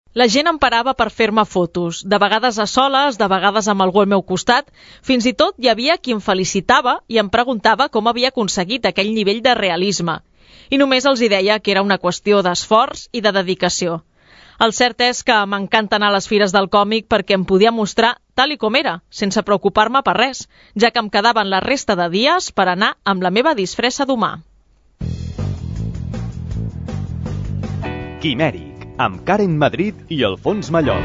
La gent em parava per fer-me fotos, de vegades a soles, de vegades amb algú al meu costat. Fins i tot hi havia qui em felicitava i em preguntava com havia aconseguit aquell nivell de realisme. I només els hi deia que era una qüestió d'esforç i de dedicació. El cert és que m'encanta anar a les fires del còmic perquè em podia mostrar tal i com era, sense preocupar-me per res, ja que em quedaven la resta de dies per anar amb la meva disfressa d'humà. Quimèric, amb Karen Madrid i Alfons Mallol.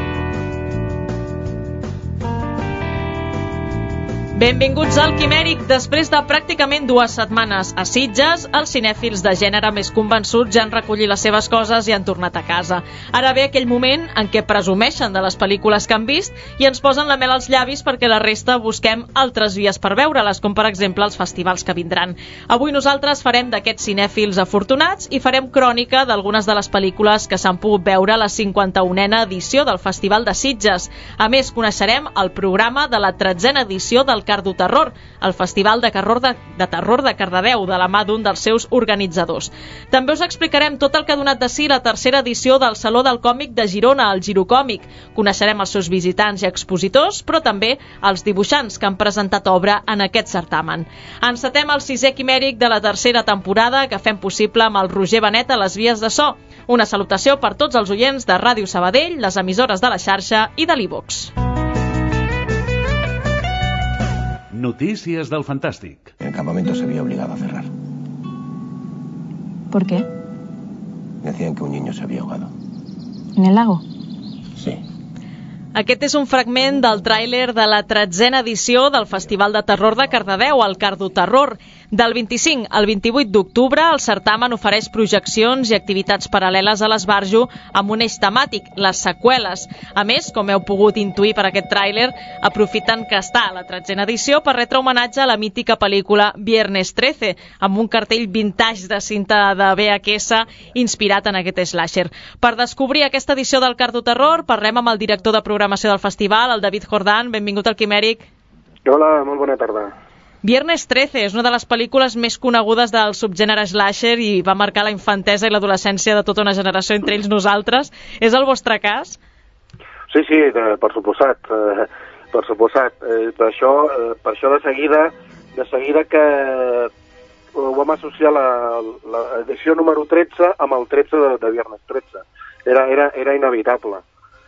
Benvinguts al Quimèric. Després de pràcticament 2 setmanes a Sitges, els cinèfils de gènere més convençuts ja han recollit les seves coses i han tornat a casa. Ara ve aquell moment en què presumeixen de les pel·lícules que han vist i ens posen la mel als llavis perquè la resta busquem altres vies per veure-les, com per exemple els festivals que vindran. Avui nosaltres farem d'aquests cinèfils afortunats i farem crònica d'algunes de les pel·lícules que s'han pogut veure a la 51a edició del Festival de Sitges. A més, coneixerem el programa de la 13a edició del Cardoterror, el Festival de Terror de Cardedeu, de la mà d'un dels seus organitzadors. També us explicarem tot el que ha donat de si la 3a edició del Saló del Còmic de Girona, el Girocòmic. Coneixerem els seus visitants i expositors, però també els dibuixants que han presentat obra en aquest certamen. Encetem el 6è Quimèric de la 3a temporada que fem possible amb el Roger Benet a les vies de so. Una salutació per tots els oients de Ràdio Sabadell, les emissores de la xarxa i de l'Ivox. Noticias del Fantàstic. El campamento se vio obligado a cerrar. ¿Por qué? Decían que un niño se había ahogado. ¿En el lago? Sí. Aquest és un fragment del tràiler de la 13a edició del Festival de Terror de Cardedeu, el Cardoterror. Del 25 al 28 d'octubre, el certamen ofereix projeccions i activitats paral·leles a l'Esbarjo amb un eix temàtic, les seqüeles. A més, com heu pogut intuir per aquest tràiler, aprofiten que està a la 13a edició per retre homenatge a la mítica pel·lícula Viernes 13, amb un cartell vintage de cinta de VHS inspirat en aquest slasher. Per descobrir aquesta edició del Cardoterror, parlem amb el director de programació del festival, el David Jordán. Benvingut al Quimèric. Hola, molt bona tarda. Viernes 13 és una de les pel·lícules més conegudes del subgènere slasher i va marcar la infantesa i l'adolescència de tota una generació, entre ells nosaltres. És el vostre cas? Sí, per suposat. Per suposat. Per això de seguida que ho vam associar l'edició número 13 amb el 13 de Viernes 13. Era inevitable.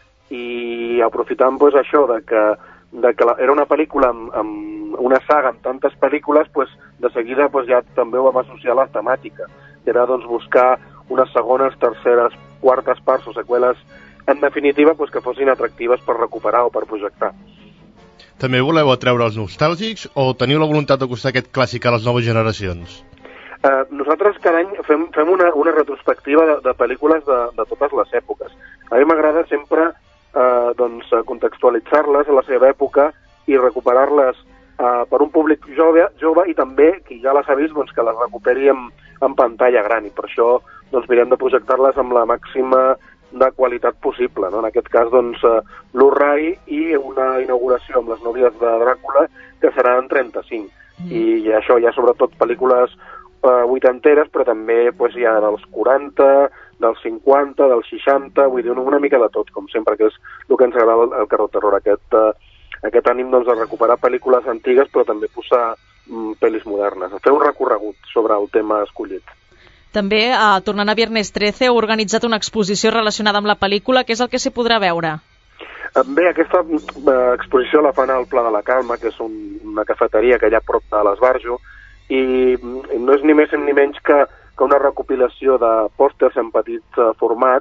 I aprofitant doncs, això de que era una pel·lícula amb una saga amb tantes pel·lícules, de seguida ja també ho vam associar a la temàtica. Era buscar unes segones, terceres, quartes parts o seqüeles, en definitiva, que fossin atractives per recuperar o per projectar. També voleu atreure els nostàlgics o teniu la voluntat d'acostar aquest clàssic a les noves generacions? Nosaltres cada any fem una retrospectiva de pel·lícules de totes les èpoques. A mi m'agrada sempre contextualitzar-les a la seva època i recuperar-les per un públic jove i també, qui ja les ha vist, que les recuperi en pantalla gran, i per això mirem de projectar-les amb la màxima de qualitat possible. En aquest cas, Blu-ray i una inauguració amb les nòvies de Dràcula, que serà en 35. I això hi ha sobretot pel·lícules vuitanteres, però també hi ha dels 40, dels 50, dels 60, vull dir, una mica de tot, com sempre, que és el que ens agrada el Cardoterror, aquest ànim de recuperar pel·lícules antigues, però també posar pel·lis modernes, fer un recorregut sobre el tema escollit. També, tornant a Viernes 13, heu organitzat una exposició relacionada amb la pel·lícula. Què és el que s'hi podrà veure? Bé, aquesta exposició la fan al Pla de la Calma, que és una cafeteria que hi ha a prop de l'Esbarjo, i no és ni més ni menys que una recopilació de pòsters en petit format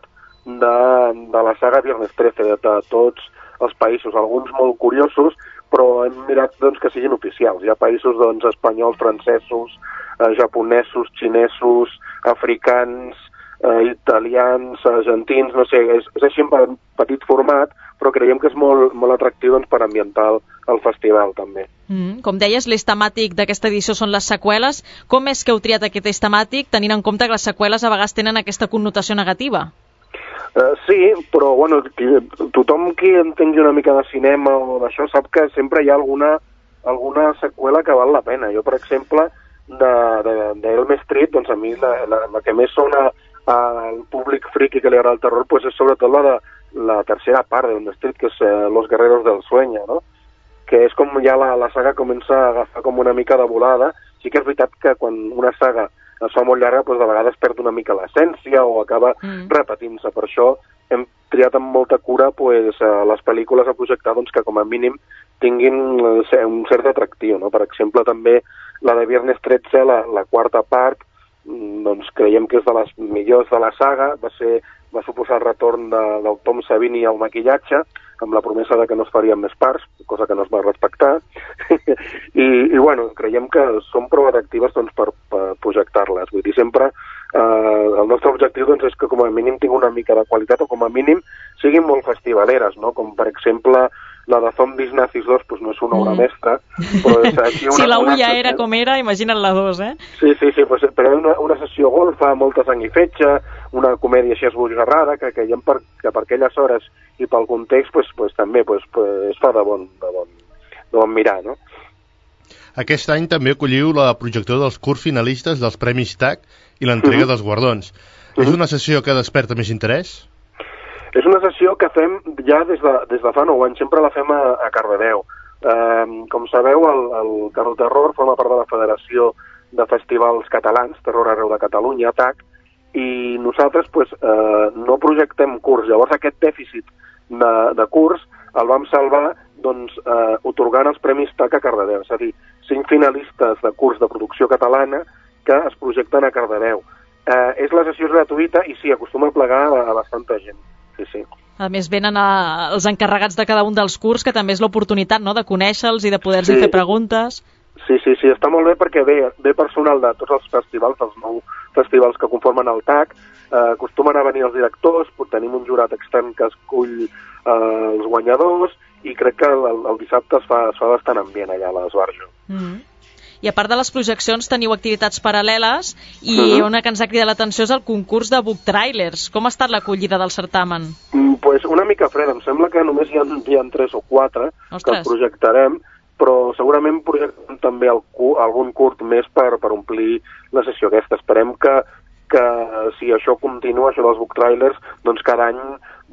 de la saga Viernes 13, de tots els països, alguns molt curiosos, però hem mirat que siguin oficials. Hi ha països espanyols, francesos, japonesos, xinesos, africans, italians, argentins, no sé, és així en petit format, però creiem que és molt atractiu per ambientar el festival també. Com deies, l'eix temàtic d'aquesta edició són les seqüeles. Com és que heu triat aquest eix temàtic, tenint en compte que les seqüeles a vegades tenen aquesta connotació negativa? Sí, però tothom qui entengui una mica de cinema o d'això sap que sempre hi ha alguna seqüela que val la pena. Jo, per exemple, d'Elm Street, a mi la que més sona al públic friki que li agrada el terror és sobretot la tercera part de Elm Street, que és Los Guerreros del Sueño, no? Que és com ja la saga comença a agafar com una mica de volada. Sí que és veritat que quan una saga es fa molt llarga, doncs de vegades perd una mica l'essència o acaba repetint-se. Per això hem triat amb molta cura les pel·lícules a projectar que com a mínim tinguin un cert atractiu, no? Per exemple, també la de Viernes 13, la quarta part, doncs creiem que és de les millors de la saga, va suposar el retorn del Tom Savini al maquillatge, amb la promesa de que no es farien més parts, cosa que no es va respectar, i bueno, creiem que són prou atractives per projectar-les. Vull dir, sempre el nostre objectiu és que com a mínim tingui una mica de qualitat o com a mínim siguin molt festivaleres, no? Com per exemple la de Zombies Nazis 2, doncs no és una obra mestra, però és així si la 1 ja era com era, imagina't la 2, eh? Sí, però una sessió golfa, molta sang i fetge, una comèdia així esbojarrada, que creiem que per aquelles hores i pel context també es fa de bon mirar, no? Aquest any també acolliu la projecció dels curts finalistes dels Premis TAC i l'entrega dels guardons. És una sessió que desperta més interès? És una sessió que fem ja des de fa 9 anys, sempre la fem a Cardedeu. Com sabeu, el Cardoterror forma part de la Federació de Festivals Catalans, Terror Arreu de Catalunya, TAC, i nosaltres no projectem curts. Llavors aquest dèficit de curts el vam salvar otorgant els Premis TAC a Cardedeu, és a dir, 5 finalistes de curts de producció catalana que es projecten a Cardedeu. La sessió és gratuïta i sí, acostuma a plegar a bastanta gent. Sí. A més, venen els encarregats de cada un dels curts, que també és l'oportunitat, no?, de conèixer-los i de poder-los fer preguntes. Sí, està molt bé perquè ve personal de tots els festivals, els 9 festivals que conformen el TAC, acostumen a venir els directors, tenim un jurat extern que escull els guanyadors i crec que el dissabte es fa bastant ambient allà a l'Esbarjo. I a part de les projeccions teniu activitats paral·leles i una que ens ha cridat l'atenció és el concurs de book trailers. Com ha estat l'acollida del certamen? Una mica freda, em sembla que només hi ha 3 o 4 que els projectarem, però segurament projectarem també algun curt més per omplir la sessió aquesta. Esperem que si això continua, això dels book trailers, doncs cada any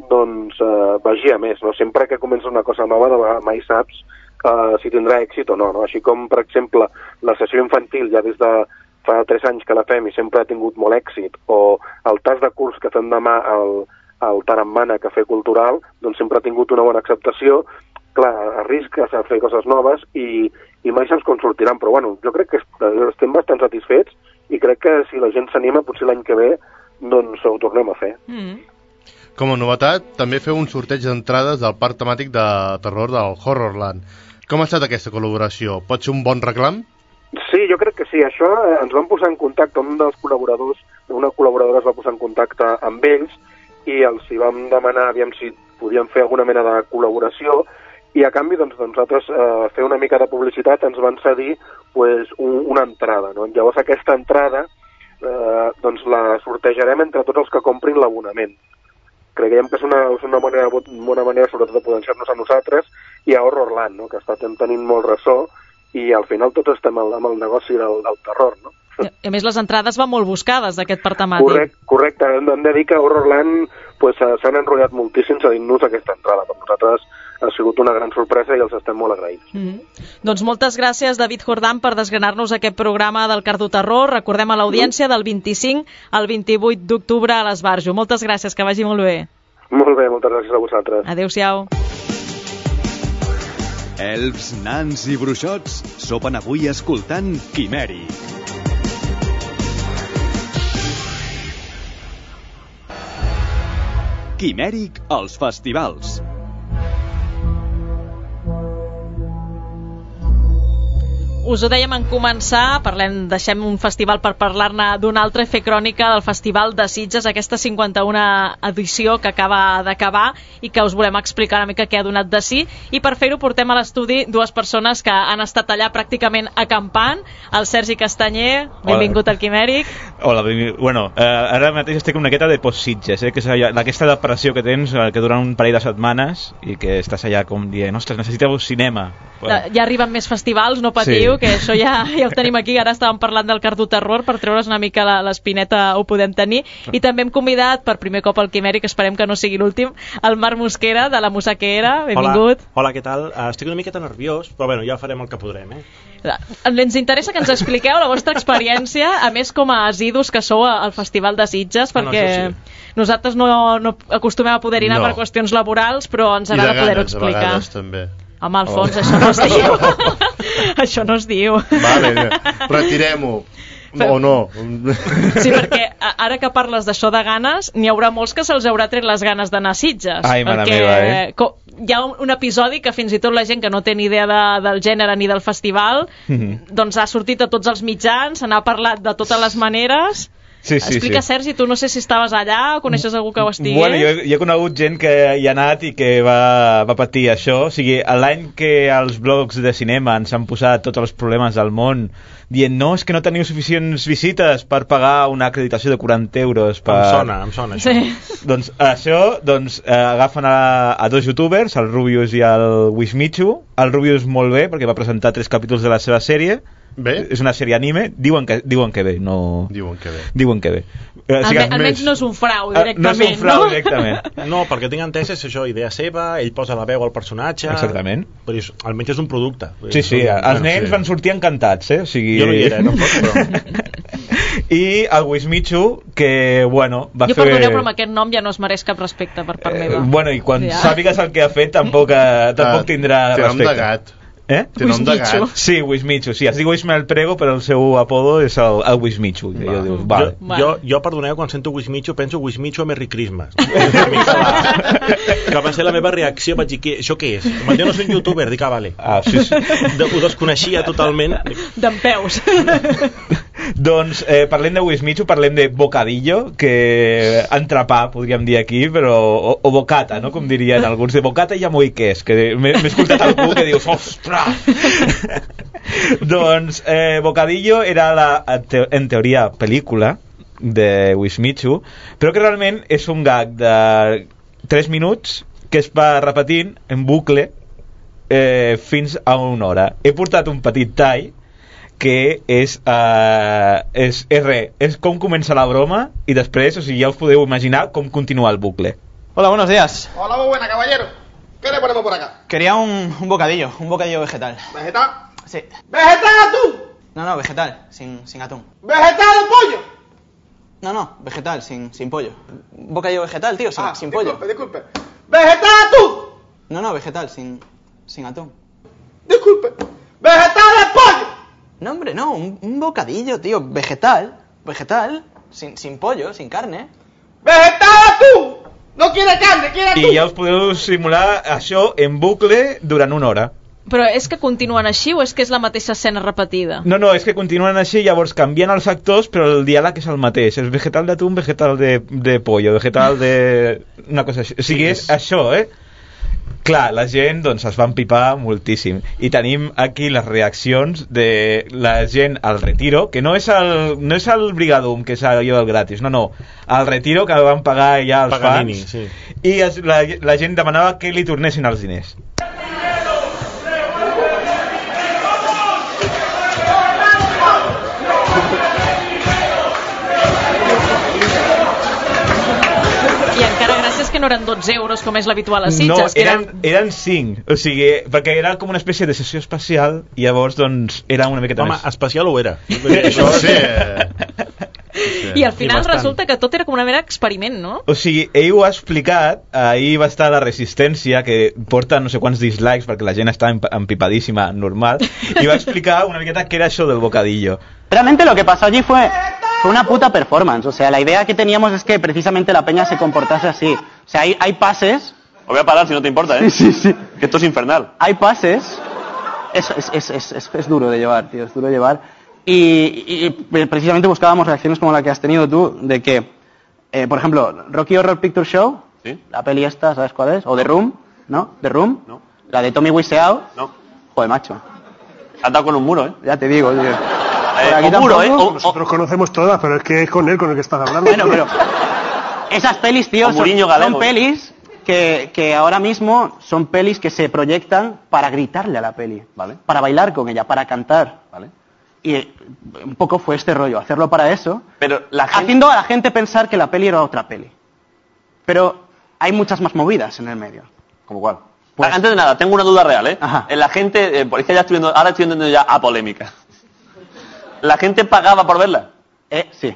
vagi a més, no? Sempre que comença una cosa nova mai saps si tindrà èxit o no, no? Així com, per exemple, la sessió infantil ja des de fa 3 anys que la fem i sempre ha tingut molt èxit, o el tas de curs que fem demà al Tarambana Cafè Cultural, doncs sempre ha tingut una bona acceptació. Clar, arrisques a fer coses noves i mai saps com sortiran, però bueno, jo crec que estem bastant satisfets i crec que si la gent s'anima, potser l'any que ve doncs ho tornem a fer. Com a novetat, també feu un sorteig d'entrades del parc temàtic de terror del Horrorland. Com ha estat aquesta col·laboració? Pot ser un bon reclam? Sí, jo crec que sí. Això ens vam posar en contacte, una col·laboradora es va posar en contacte amb ells i els hi vam demanar aviam si podíem fer alguna mena de col·laboració i a canvi nosaltres fer una mica de publicitat ens van cedir una entrada, no? Llavors aquesta entrada la sortejarem entre tots els que comprin l'abonament. Creiem que és una bona manera sobretot de potenciar-nos a nosaltres i a Horrorland, no? Que està tenint molt ressò i al final tots estem amb el negoci del terror, no? A més, les entrades van molt buscades d'aquest parc temàtic. Correcte. Hem de dir que Horrorland s'han enrotllat moltíssim cedint-nos aquesta entrada. Per nosaltres ha sigut una gran sorpresa i els estem molt agraïts. Doncs moltes gràcies, David Jordán, per desgranar-nos aquest programa del Cardoterror. Recordem a l'audiència del 25 al 28 d'octubre a l'Esbarjo. Moltes gràcies, que vagi molt bé. Molt bé, moltes gràcies a vosaltres. Adéu-siau. Elfs, nans i bruixots sopen avui escoltant Quimèric. Quimèric als festivals. Us ho dèiem en començar, deixem un festival per parlar-ne d'un altre, fer crònica del Festival de Sitges, aquesta 51a edició que acaba d'acabar i que us volem explicar una mica què ha donat de si, i per fer-ho portem a l'estudi 2 persones que han estat allà pràcticament acampant. El Sergi Castanyer, benvingut al Quimèric. Hola, bueno, ara mateix estic una miqueta de post-Sitges, que és aquesta depressió que tens, que dura un parell de setmanes i que estàs allà com dient, ostres, necessiteu cinema. Ja arriben més festivals, no patiu. diu, que això ja ho tenim aquí, ara estàvem parlant del Cardo Terror, per treure's una mica l'espineta ho podem tenir, i també hem convidat per primer cop al Quimèric, esperem que no sigui l'últim, el Marc Mosquera, de la Musaquera, benvingut. Hola, què tal? Estic una miqueta nerviós, però bueno, ja farem el que podrem, Ens interessa que ens expliqueu la vostra experiència, a més com a assidus que sou al Festival de Sitges, perquè nosaltres no acostumem a poder anar per qüestions laborals, però ens agrada poder-ho explicar. I de ganes, també. Home, Alfons, això no es diu. Això no es diu. Vale, retirem-ho. O no. Sí, perquè ara que parles d'això de ganes, n'hi haurà molts que se'ls haurà tret les ganes d'anar a Sitges. Ai, mare meva, hi ha un episodi que fins i tot la gent que no té ni idea del gènere ni del festival doncs ha sortit a tots els mitjans, se n'ha parlat de totes les maneres. Explica, Sergi, tu no sé si estaves allà o coneixes algú que ho estigui. Bueno, jo he conegut gent que hi ha anat i que va patir això. O sigui, l'any que els blogs de cinema ens han posat tots els problemes del món dient, no, és que no teniu suficients visites per pagar una acreditació de 40 euros per... Em sona això. Doncs això, agafen a dos youtubers, el Rubius i el Wismichu. El Rubius molt bé, perquè va presentar 3 capítols de la seva sèrie. Bé? És una sèrie anime, diuen que bé, no... Diuen que bé. Almenys no és un frau directament, no? És un frau directament. No, perquè tinc entès és això, idea seva, ell posa la veu al personatge... Exactament. Però almenys és un producte. Sí, els nens van sortir encantats, O sigui... Jo no hi era, tampoc, però... I el Wismichu, que, bueno, va fer... Jo perdoneu, però amb aquest nom ja no es mereix cap respecte per part meva. Bueno, i quan sàpigues el que ha fet tampoc tindrà respecte. Té nom de gat. Té nom de gat. Sí, Wismichu, sí, es diu Ismael Prego, però el seu apodo és el Wismichu. Jo, perdoneu, quan sento Wismichu penso Wismichu a Merry Christmas. Que va ser la meva reacció, vaig dir, això què és? Jo no soc youtuber, dic, vale. Sí. Ho desconeixia totalment. Dempeus. Doncs parlem de Wismichu, parlem de bocadillo, que entrepà, podríem dir aquí, però o bocata, no? Com dirien alguns, de bocata i amoy què és, que m'he escoltat algú que dius, ostres! Doncs bocadillo era en teoria pel·lícula de Wismichu, però que realment és un gag de 3 minuts que es va repetint en bucle fins a 1 hora. He portat un petit tall que és com comença la broma y després, o sigui, ja us podeu imaginar com continua el bucle. Hola, buenos días. Hola, muy buena, caballero. ¿Qué le ponemos por acá? Quería un bocadillo vegetal. ¿Vegetal? Sí. ¿Vegetal atún? No, vegetal, sin atún. ¿Vegetal de pollo? No, vegetal, sin pollo. Un bocadillo vegetal, tío, sin pollo. Disculpe. ¿Vegetal atún? No, vegetal, sin atún. Disculpe. ¿Vegetal de pollo? No, hombre, no, un bocadillo, tío, vegetal, sin pollo, sin carne. ¡Vegetal atún! No quiere carne, quiere atún! I ja us podeu simular això en bucle durant 1 hora. Però és que continuen així o és que és la mateixa escena repetida? No, és que continuen així, llavors canvien els actors, però el diàleg és el mateix. És vegetal d'atún, vegetal de pollo, vegetal de... una cosa així. O sigui, és això, Clar, la gent doncs, es va empipar moltíssim. I tenim aquí les reaccions de la gent al Retiro, que no és el Brigadum, que és allò del gratis, no. Al Retiro, que van pagar ja els Paganini, fans. sí. I la gent demanava que li tornessin els diners. Que no eren 12 euros com és l'habitual a Sitges. No, eren 5, o sigui, perquè era com una espècie de sessió especial i llavors doncs era una miqueta més. Home, especial ho era. Això sí. I al final resulta que tot era com una mera experiment, no? O sigui, ell ho ha explicat, ahir va estar la Resistència, que porta no sé quants dislikes perquè la gent està empipadíssima, normal, i va explicar una miqueta què era això del bocadillo. Realmente lo que pasó allí fue una puta performance. O sea, la idea que teníamos es que precisamente la peña se comportase así. O sea, hay pases... Os voy a parar si no te importa, ¿eh? Sí. Que esto es infernal. Hay pases... Es duro de llevar, tío, es duro de llevar. Y precisamente buscábamos reacciones como la que has tenido tú, de que, por ejemplo, Rocky Horror Picture Show, ¿sí? La peli esta, ¿sabes cuál es? O The Room, ¿no? The Room, no. La de Tommy Wiseau, no. Joder, macho. Has dado con un muro, ¿eh? Ya te digo, tío. Un muro, ¿eh? Nosotros conocemos todas, pero es que es con él con el que estás hablando. Bueno, pero esas pelis, tío, son pelis que ahora mismo son pelis que se proyectan para gritarle a la peli, ¿vale? Para bailar con ella, para cantar, ¿vale? Y un poco fue este rollo, hacerlo para eso, pero haciendo a la gente pensar que la peli era otra peli. Pero hay muchas más movidas en el medio. ¿Cómo cuál? Pues, antes de nada, tengo una duda real, ¿eh? Ajá. La gente, por es que ahora estoy entendiendo ya a polémica. ¿La gente pagaba por verla? Sí.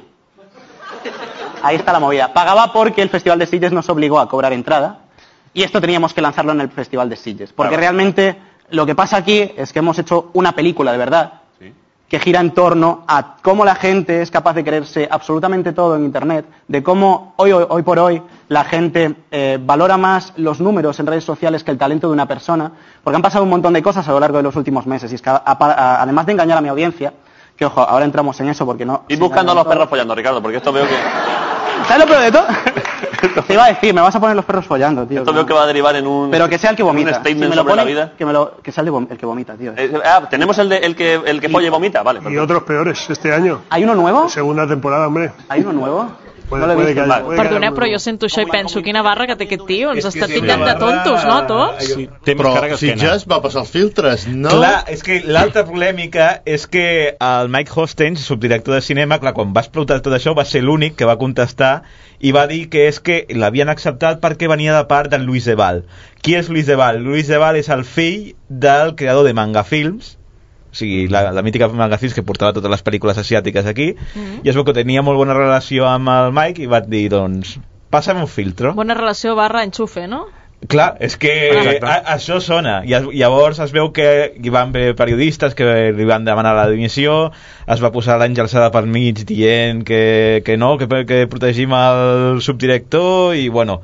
Ahí está la movida. Pagaba porque el Festival de Sitges nos obligó a cobrar entrada y esto teníamos que lanzarlo en el Festival de Sitges. Porque realmente lo que pasa aquí es que hemos hecho una película de verdad que gira en torno a cómo la gente es capaz de creerse absolutamente todo en Internet, de cómo hoy por hoy la gente valora más los números en redes sociales que el talento de una persona, porque han pasado un montón de cosas a lo largo de los últimos meses y es que además de engañar a mi audiencia, que ojo, ahora entramos en eso porque no... Y buscando a los perros follando, Ricardo, porque esto veo que... ¿Sabes lo peor de todo? Te iba a decir, me vas a poner los perros follando, tío. Esto veo que va a derivar en un... Pero que sea el que vomita. Un statement si me lo sobre pone, la vida. Que sea el que vomita, tío. Tenemos el que folla y vomita, vale. Y otros peores este año. ¿Hay uno nuevo? Segunda temporada, hombre. ¿Hay uno nuevo? Puede que haya, Perdoneu, però jo sento això i penso quina barra que té aquest tio, ens està titllant de tontos, no, tots? Sí, però Sitges va passar els filtres, no? Clar, és que l'altra polèmica és que el Mike Hostens, subdirector de cinema, clar, quan va explotar tot això va ser l'únic que va contestar i va dir que és que l'havien acceptat perquè venia de part d'en Luis de Val. Qui és Luis de Val? Luis de Val és el fill del creador de Manga Films, o sigui, la mítica Manga Films que portava totes les pel·lícules asiàtiques aquí, i es veu que tenia molt bona relació amb el Mike i va dir, doncs, passa'm un filtro. Bona relació / enxufe, no? Clar, és que això sona. I llavors es veu que hi van haver periodistes que li van demanar la dimissió, es va posar l'Àngel Sada pel mig dient que no, que protegim el subdirector i bueno,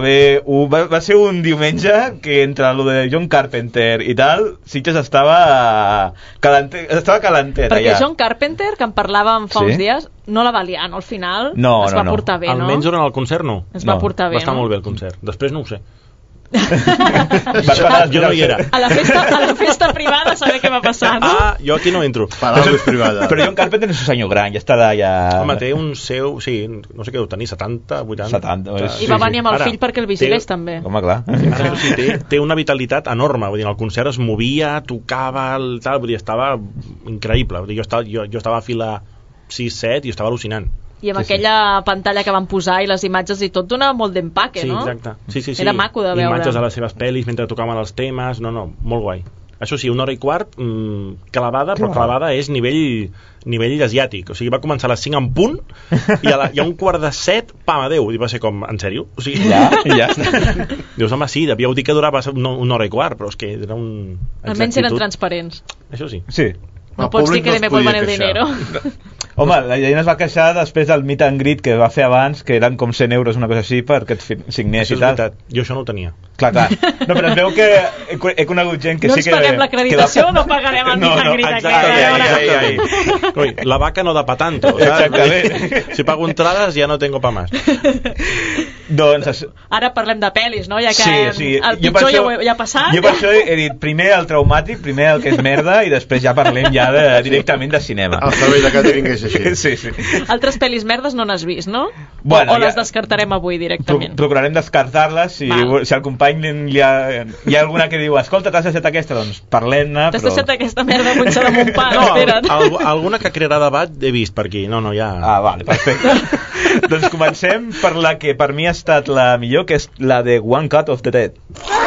va ser un diumenge que entre lo de John Carpenter i tal, Sitges estava calentet perquè allà. John Carpenter, que en parlàvem fa uns dies, no la va liar, no? Al final es va portar bé, no? Almenys durant el concert no. Es va portar bé, va estar no? molt bé el concert. Després no ho sé. Jo no hi era. A la festa privada saber què va passar, no? Jo aquí no entro. Paraules privades. Però John Carpenter és un senyor gran, ja estarà ja... Home, té un seu... Sí, no sé què deu tenir, 70, 80... 70, I va venir amb el fill perquè el vigilés també. Home, clar. Té una vitalitat enorme, vull dir, el concert es movia, tocava, tal, vull dir, estava increïble. Vull dir, jo estava a fila 6-7 i estava al·lucinant. I amb aquella pantalla que van posar i les imatges i tot donava molt d'empaque, no? Sí, exacte. Sí. Era maco de veure. Imatges de les seves pel·lis mentre tocaven els temes, no, molt guai. Això sí, 1 hora i quart, clavada, però clavada és nivell asiàtic. O sigui, va començar a les 5 en punt i a 1:45, pam, adeu. I va ser com, en sèrio? O sigui, ja. Dius, home, sí, devíeu dir que durava 1 hora i quart, però és que era un... Almenys eren transparents. Això sí. Sí. No pots dir que me devuelvan el dinero. Home, la gent es va queixar després del meet and greet que va fer abans, que eren com 100 euros, una cosa així, perquè et signés i tal. Veritat. Jo això no ho tenia. Clar. No, però es veu que he conegut gent que no sí que... No ens paguem l'acreditació o no pagarem el meet and greet aquest? Oi, la vaca no da pa tanto. Exactament. Si pago entrades ja no tengo pa más. Doncs... Ara parlem de pel·lis, no? Ja que sí. El pitjor ja ha passat. Jo per això he dit primer el traumàtic, primer el que és merda i després ja parlem ja directament de cinema. El servei de càtering és així. Sí. Altres pel·lis merdes no n'has vist, no? Bueno, o les descartarem avui directament? Procurarem descartar-les. Si al company hi ha alguna que diu escolta, t'has deixat aquesta, doncs parlem-ne. T'has deixat aquesta merda punxa de mon pare, espera't. Alguna que crearà debat he vist per aquí. No, ja... Vale, perfecte. Doncs comencem per la que per mi ha estat la millor, que és la de One Cut of the Dead.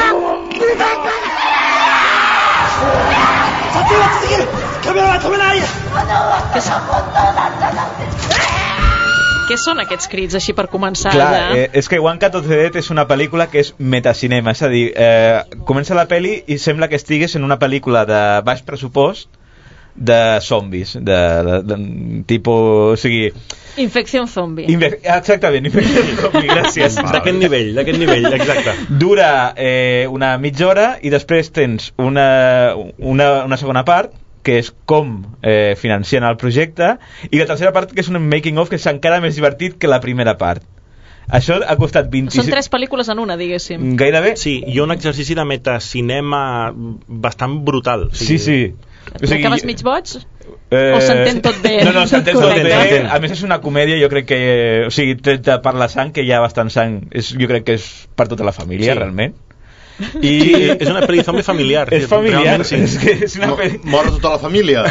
Què són aquests crits així per començar? Clar, és que One Cut of the Dead és una pel·lícula que és metacinema, és a dir, comença la pel·li i sembla que estigues en una pel·lícula de baix pressupost de zombis, de tipus, o sigui... Infecció zombie. Exactament, infecció zombie, gràcies. D'aquest nivell, exacte. Dura una mitja hora i després tens una segona part, que és com financien el projecte, i la tercera part, que és un making of, que és encara més divertit que la primera part. Això ha costat 26... Són 3 pel·lícules en una, diguéssim. Gairebé. Sí, i un exercici de metacinema bastant brutal. Sí. O sigui, acabes mig boig? O s'entén tot bé? No, s'entén tot bé. S'entén. A més, és una comèdia, jo crec que... O sigui, per la sang, que hi ha bastant sang, jo crec que és per tota la família, Sí. realment. I és una pel·li zombie familiar. És familiar, Realment, sí. és que és una pel·li... Mor tota la família?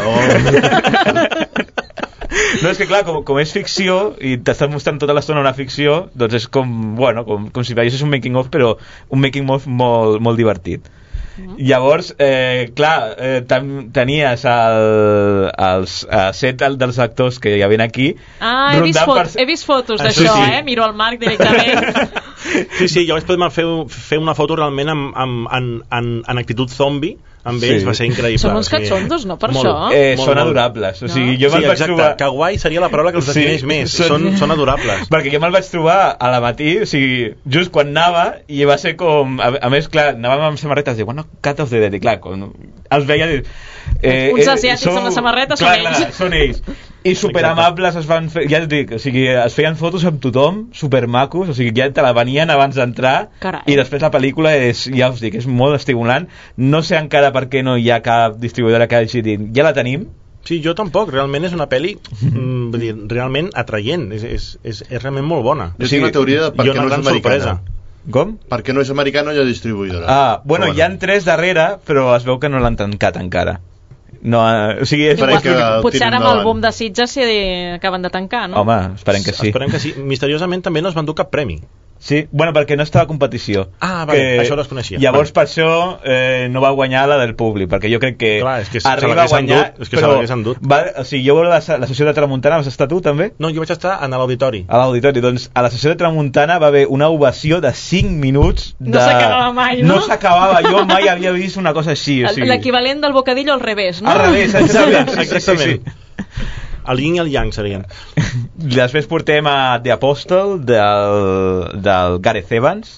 No, és que clar, com és ficció i t'estàs mostrant tota l'estona una ficció, doncs és com, bueno, com si veiessis un making of, però un making of molt, molt divertit. Llavors, tenies els set dels actors que hi havia aquí. He vist fotos d'això, miro el Marc directament. Sí, jo vaig poder fer una foto realment en actitud zombi amb ells, va ser increïble. Són uns catxondos, no, per això? Són adorables. O sigui, jo me'l vaig trobar... Kawaii seria la paraula que els defineix més. Són adorables. Perquè jo me'l vaig trobar a la matí, o sigui, just quan anava, i va ser com... A més, clar, anàvem amb samarretes, dic, bueno, cat of the dead, i clar, quan els veia... Uns asiàtics amb la samarreta són ells. Clar, són ells. I superamables es van fer, ja et dic, o sigui, es feien fotos amb tothom, supermacos, o sigui, ja te la venien abans d'entrar, i després la pel·lícula és, ja us dic, és molt estimulant. No sé encara per què no hi ha cap distribuïdora que hagi dit, ja la tenim. Sí, jo tampoc, realment és una pel·li realment atraient, és realment molt bona. Jo tinc una teoria de per què no és americana. Com? Perquè no és americana i la distribuïdora. Bueno, hi ha 3 darrere, però es veu que no l'han tancat encara. No, o sigui, potser ara amb el boom de Sitges s'hi acaben de tancar, no? Home, esperem que sí. Esperem que sí. Misteriosament també no es van dur cap premi. Sí, bueno, perquè no estava a competició. Vale, això no es coneixia. Llavors per això no va guanyar la del públic, perquè jo crec que, arriba a guanyar, però o sigui, jo la sessió de Tramuntana vas estar tu també? No, jo vaig estar en l'auditori. A l'auditori, doncs a la sessió de Tramuntana va haver una ovació de 5 minuts de... No s'acabava mai, no? No s'acabava, jo mai havia vist una cosa així, o sigui... L'equivalent del bocadillo al revés, no? Al revés, exactament. El yin i el yang serien. Després portem a The Apostle del Gareth Evans.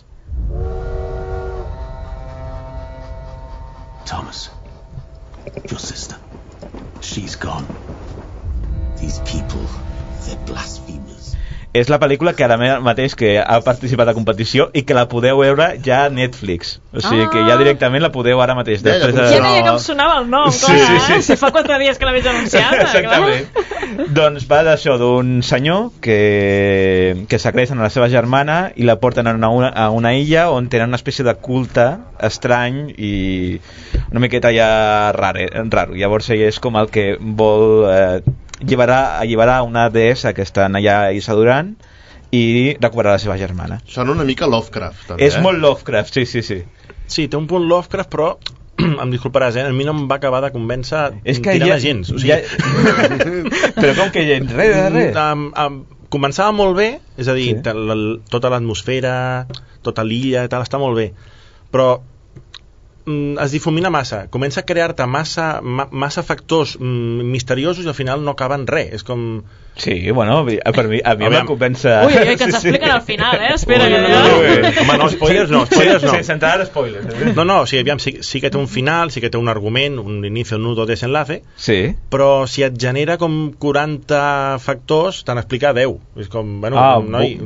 Thomas, your sister, she's gone. These people, they're blasphemers. És la pel·lícula que ara mateix que ha participat a competició i que la podeu veure ja a Netflix. O sigui que ja directament la podeu ara mateix. Ja deia que em sonava el nom, clar, si fa 4 dies que la veig anunciada. Exactament. Doncs va d'això, d'un senyor que secreten a la seva germana i la porten a una illa on tenen una espècie de culte estrany i una miqueta ja raro. Llavors ell és com el que vol... alliberar una deessa que estan allà i s'adorant i recuperar la seva germana. Sona una mica Lovecraft, també. És molt Lovecraft, sí. Sí, té un punt Lovecraft, però em disculparàs, a mi no em va acabar de convèncer tirant a gens. O sigui... Però com que gens? Res. Començava molt bé, és a dir, tota l'atmosfera, tota l'illa, tal, està molt bé, però es difumina massa, comença a crear-te massa factors misteriosos i al final no acaben res, és com... Sí, bueno, per mi, a mi em convença... Ui, que ens expliquen al final, espera. Home, no, spoilers no. Sense entrar a spoilers. No, o sigui, aviam, sí que té un final, sí que té un argument, un inicio, un nudo, desenlace, sí. Però si et genera com 40 factors, t'han explicat 10. És com, bueno, noi...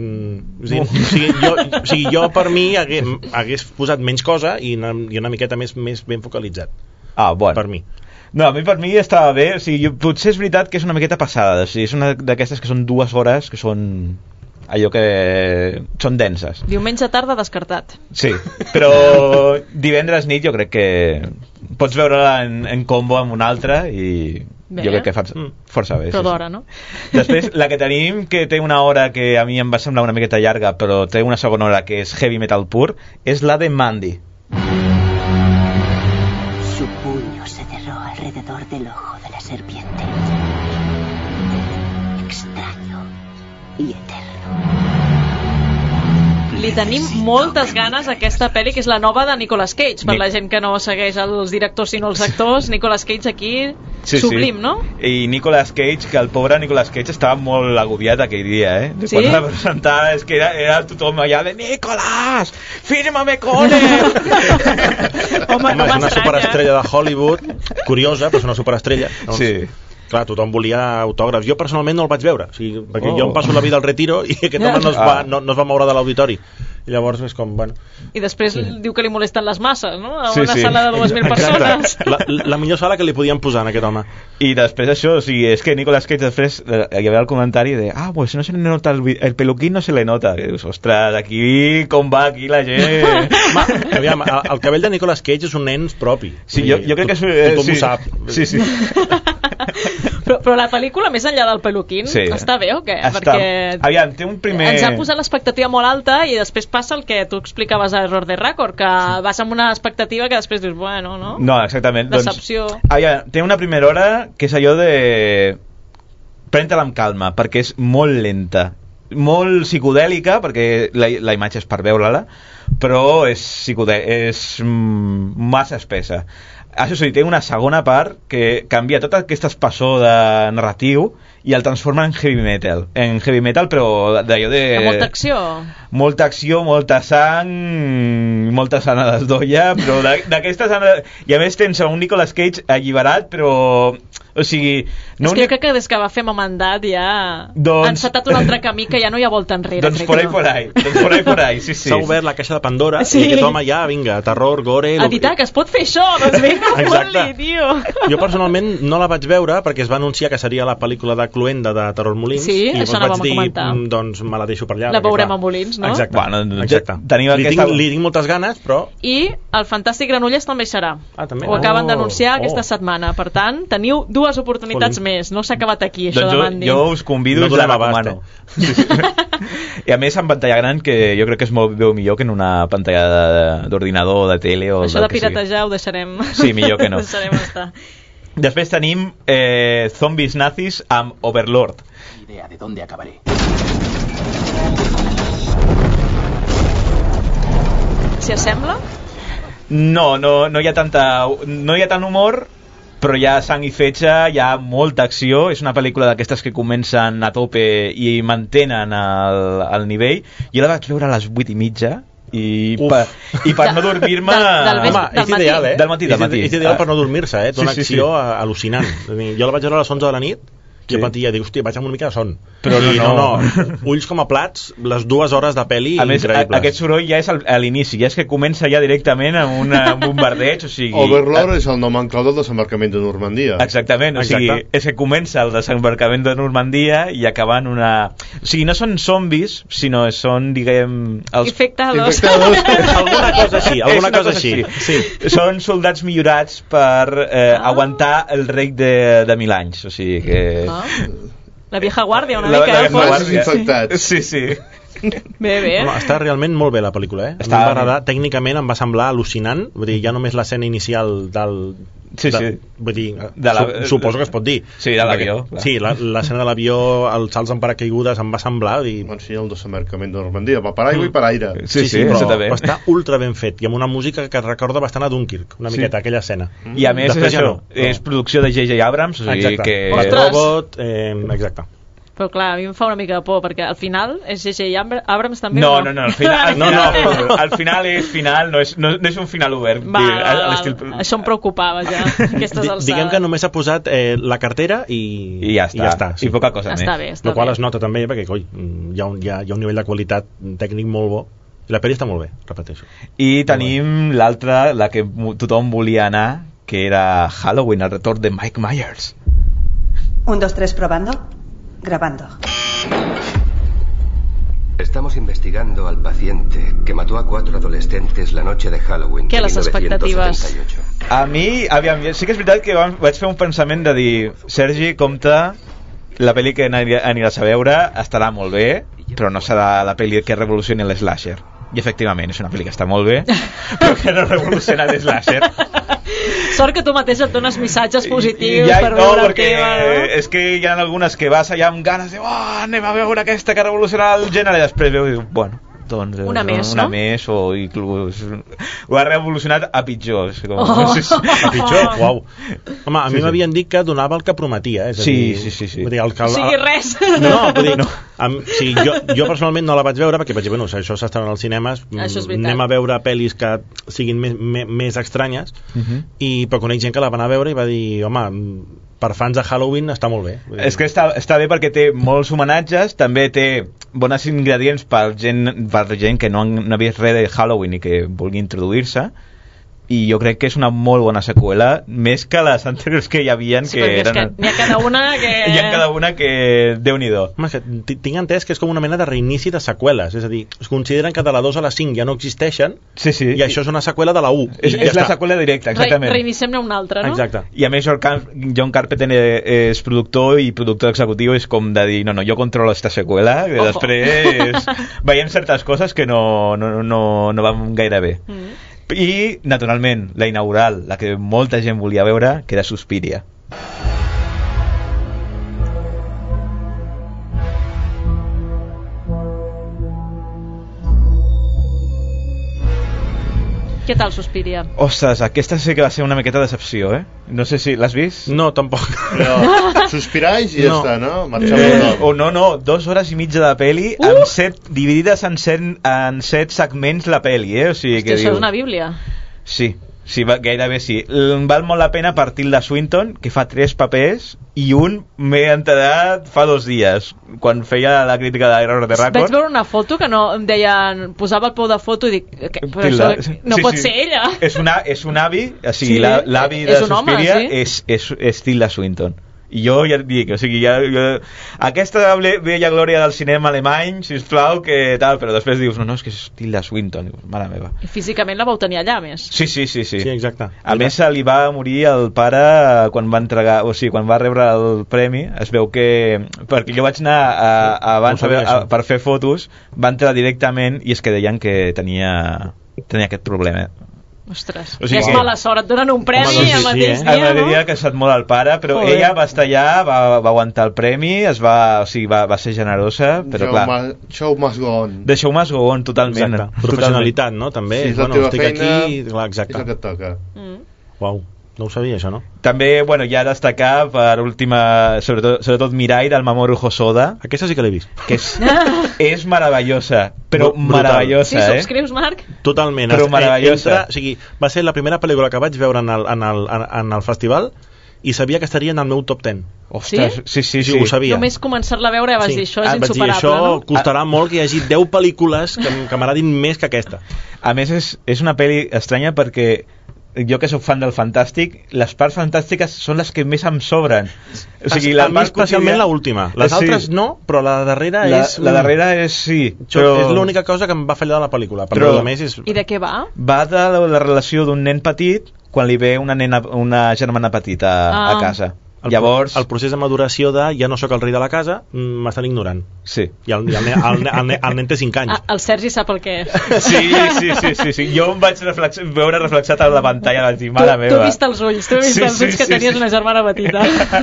O sigui, jo per mi hagués posat menys cosa i una miqueta més ben focalitzat. Bueno. Per mi. No, per mi estava bé, o sigui, potser és veritat que és una miqueta passada, o sigui, és una d'aquestes que són 2 hores, que són allò que són denses. Diumenge tarda descartat. Sí, però divendres nit jo crec que pots veure-la en combo amb una altra i jo crec que força bé. Però d'hora, no? Després, la que tenim, que té una hora que a mi em va semblar una miqueta llarga, però té una segona hora que és heavy metal pur, és la de Mandy. Su puño se cerró alrededor del ojo de la serpiente. Extraño y eterno. Li tenim moltes ganes a aquesta pel·li, que és la nova de Nicolas Cage, per la gent que no segueix els directors sinó els actors. Nicolas Cage aquí, sublim, no? I Nicolas Cage, que el pobre Nicolas Cage estava molt agobiat aquell dia, Sí? Quan la presentava, és que era tothom allà de Nicolas, fírmame con él. Home, és una superestrella de Hollywood, curiosa, però és una superestrella. Sí. clar, tothom volia autògrafs. Jo personalment no el vaig veure, o sigui, perquè jo em passo la vida al retiro i aquest home no es va moure de l'auditori. I llavors és com, bueno... I després diu que li molesten les masses, no? A una sala de 2.000 persones. La millor sala que li podien posar en aquest home. I després això, o sigui, és que Nicolas Cage després hi havia el comentari de pues no se le nota el peluquín, no se le nota. I dius, ostres, aquí com va aquí la gent... Aviam, el cabell de Nicolas Cage és un nen propi. Sí, jo crec que tothom ho sap. Sí. Però la pel·lícula, més enllà del peluquín, està bé o què? Perquè aviam, té un primer... ens ha posat l'expectativa molt alta i després passa el que tu explicaves a Error de Record, que vas amb una expectativa que després dius, bueno, no? No, exactament. Decepció. Aviam, té una primera hora que és allò de... Pren-te-la amb calma, perquè és molt lenta. Molt psicodèlica, perquè la imatge és per veure-la, però és massa espessa. Això sí, té una segona part que canvia tot aquest espessor de narratiu i el transforma en heavy metal. En heavy metal, però d'allò de... Molta acció. Molta acció, molta sang, moltes anades d'olla, però d'aquestes anades... I a més tens un Nicolas Cage alliberat, però... O sigui... No és que jo crec que des que va fer Mandat ja han encetat un altre camí que ja no hi ha volta enrere. Doncs por ahí, sí. S'ha obert la caixa de Pandora i aquest home ja, vinga, terror, gore... Editar, que es pot fer això, doncs vinga, fot-li, tio. Jo personalment no la vaig veure perquè es va anunciar que seria la pel·lícula de Cluenda de Terror Molins. Sí, això no vam comentar. Doncs me la deixo per allà. La veurem a Molins, no? Exacte. Bueno, li tinc moltes ganes, però... I el Fantàstic Granollers també hi serà. També. Ho acaben d'anunciar aquesta setmana. Per tant, teniu dues oportunitats més. No s'ha acabat aquí, això de Mandy. Jo us convido, us la recomano. I a més en pantalla gran, que jo crec que és molt millor que en una pantalla d'ordinador, de tele o això de piratejar ho deixarem. Sí, millor que no. Deixarem estar. Després tenim Zombies Nazis amb Overlord. Idea de dónde acabaré. S'hi assembla? No hi ha tant humor, però hi ha sang i fetge, hi ha molta acció. És una pel·lícula d'aquestes que comencen a tope i mantenen el nivell. Jo la vaig veure a les 8:30 i per no dormir-me... És ideal, Del matí. És ideal per no dormir-se, té una acció al·lucinant. Jo la vaig veure a les 11 de la nit i a patia, dic, hòstia, vaig amb una mica de son. Però no. Ulls com a plats, les 2 hores de pel·li increïbles. A més, aquest soroll ja és a l'inici, ja és que comença ja directament amb un bombardeig, o sigui... Overlord és el nom en clau del desembarcament de Normandia. Exactament, o sigui, és que comença el desembarcament de Normandia i acaba en una... O sigui, no són zombis, sinó són, diguem... Infectados. Alguna cosa així. Sí. Són soldats millorats per aguantar el rei de 1000 anys, o sigui que... La vieja guàrdia una mica. La guàrdia infectats. Sí. Bé. Està realment molt bé la pel·lícula, eh? Tècnicament em va semblar al·lucinant. Vull dir, ja només l'escena inicial del... Sí. Vull dir, suposo que es pot dir. Sí, de l'avió. Sí, l'escena de l'avió, els salts en paracaigudes em va semblar... Bueno, sí, el desembarcament de Normandia, per aigua i per aire. Sí, però està ultra ben fet i amb una música que recorda bastant a Dunkirk, una miqueta, aquella escena. I a més és això, és producció de J.J. Abrams, o sigui que... Robot, exacte. Però clar, a mi em fa una mica de por, perquè al final és J.J. Abrams també? No, al final és final, no és un final obert. Això em preocupava ja, aquestes alçades. Diguem que només ha posat la cartera i ja està, i poca cosa més. Està bé. El qual es nota també, perquè hi ha un nivell de qualitat tècnic molt bo, i la pel·li està molt bé, repeteixo. I tenim l'altra, la que tothom volia anar, que era Halloween, el retorn de Mike Myers. 1, 2, 3, probando. Grabando. Estamos investigando al paciente que mató a 4 adolescentes la noche de Halloween de 1978. A mi, aviam, sí que és veritat que vaig fer un pensament de dir, Sergi, compte, la pel·li que aniràs a veure estarà molt bé, però no serà la pel·li que revolucioni l'slasher. I efectivament, és una pel·li que està molt bé, però que no revoluciona l'slasher. Sort que tu mateix et dones missatges positius per veure el tema, no? És que hi ha algunes que vas allà amb ganes de anem a veure aquesta que revolucionarà el gènere i després veu i diu, bueno, doncs una més o inclús ho ha revolucionat a pitjor. A pitjor? Uau. Home, a mi m'havien dit que donava el que prometia, és a dir... Sí. O sigui, res. No, vull dir, sí, jo personalment no la vaig veure perquè vaig dir, bueno, això s'estrena als cinemes, anem a veure pel·lis que siguin més estranyes, però conec gent que la va anar a veure i va dir, home, per fans de Halloween està molt bé. És que està bé perquè té molts homenatges, també té bons ingredients per gent que no ha vist res de Halloween i que vulgui introduir-se, i jo crec que és una molt bona seqüela, més que les anteriors que hi havia, sí, que eren... N'hi ha cada una que... Déu-n'hi-do. Tinc entès que és com una mena de reinici de seqüeles, és a dir, es consideren que de la 2 a la 5 ja no existeixen, sí. I això és una seqüela de la 1. És la seqüela directa, exactament. Reiniciem-ne una altra, no? Exacte. I a més John Carpenter és productor i productor executiu, és com de dir, no, jo controlo esta seqüela, i després veiem certes coses que no van gaire bé. I, naturalment, la inaugural, la que molta gent volia veure, que era Suspiria. Què tal Suspiria? Ostres, aquesta sí que va ser una miqueta decepció, eh? No sé si l'has vist? No, tampoc. Però sospiraix i ja està, no? No, 2 hores i mitja de peli, dividides en 7 segments la peli, eh? O sigui, que això és una bíblia. Sí, gairebé sí. Val molt la pena per Tilda Swinton, que fa 3 papers, i un m'he enterat fa 2 dies, quan feia la crítica d'Error de Record. Vaig veure una foto que no em deien, posava el pou de foto i dic, però Tilda, això no pot ser ella. És un avi, o sigui, l'avi de Suspiria és Tilda Swinton. I jo ja et dic, o sigui, aquesta vella glòria del cinema alemany, sisplau, que tal, però després dius, no, és que és Tilda Swinton, mare meva. I físicament la vau tenir allà, més. Sí. Sí, exacte. A més, li va morir el pare quan va entregar, o sigui, quan va rebre el premi, es veu que, perquè jo vaig anar abans per fer fotos, va entrar directament i es que deien que tenia aquest problema. Ostres, o sigui, és mala sort, et donen un premi el mateix dia, el mateix dia que se't mor el pare, però ella va estar allà, va aguantar el premi, va ser generosa, però clar... Show must go on. The show must go on, totalment. Exacte. Professionalitat, no? També, sí, és la teva feina, aquí, clar, exacte. És el que et toca. Uau. No ho sabia, això, no? També, ja destacar per última, sobretot Mirai, del Mamoru Hosoda. Aquesta sí que l'he vist. Que és meravellosa, però meravellosa, sí, subscrius, Marc? Totalment. Però meravellosa. O sigui, va ser la primera pel·lícula que vaig veure en el festival i sabia que estaria en el meu top 10. Ostres, sí. Ho sabia. Només començar-la a veure ja vas dir, això és insuperable, això costarà molt que hi hagi 10 pel·lícules que m'agradin més que aquesta. A més, és una pel·li estranya perquè jo que soc fan del fantàstic, les parts fantàstiques són les que més em sobren. O sigui, a mi especialment l'última. Les altres no, però la darrera és... La darrera és sí. Però... És l'única cosa que em va fallar de la pel·lícula. Però a més és... I de què va? Va de la relació d'un nen petit quan li ve una germana petita a casa. Llavors... El procés de maduració de ja no sóc el rei de la casa, m'estan ignorant. Sí. I el nen té 5 anys. El Sergi sap el què és. Sí. Jo em vaig veure reflexat a la pantalla, vaig dir, mare meva. Tu he vist els ulls, que tenies una germana petita.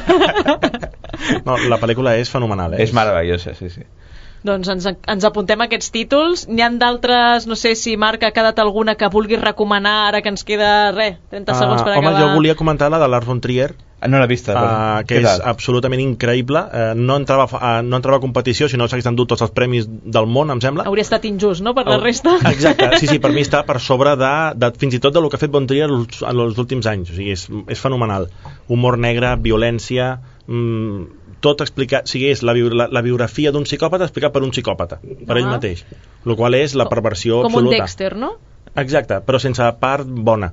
No, la pel·lícula és fenomenal. És meravellosa, sí. Doncs ens apuntem aquests títols. N'hi ha d'altres, no sé si Marc ha quedat alguna que vulguis recomanar ara que ens queda, 30 segons per acabar. Home, jo volia comentar la de Lars von Trier. No l'he vista, que és absolutament increïble. No entrava a competició, si no s'hagués endut tots els premis del món, em sembla. Hauria estat injust, no?, per la resta. Exacte, sí, per mi està per sobre de fins i tot del que ha fet von Trier en els últims anys. O sigui, és fenomenal. Humor negre, violència, tot explicat, o sigui, és la biografia d'un psicòpata explicat per un psicòpata, per ell mateix, el qual és la perversió absoluta. Com un Dexter, no? Exacte, però sense part bona.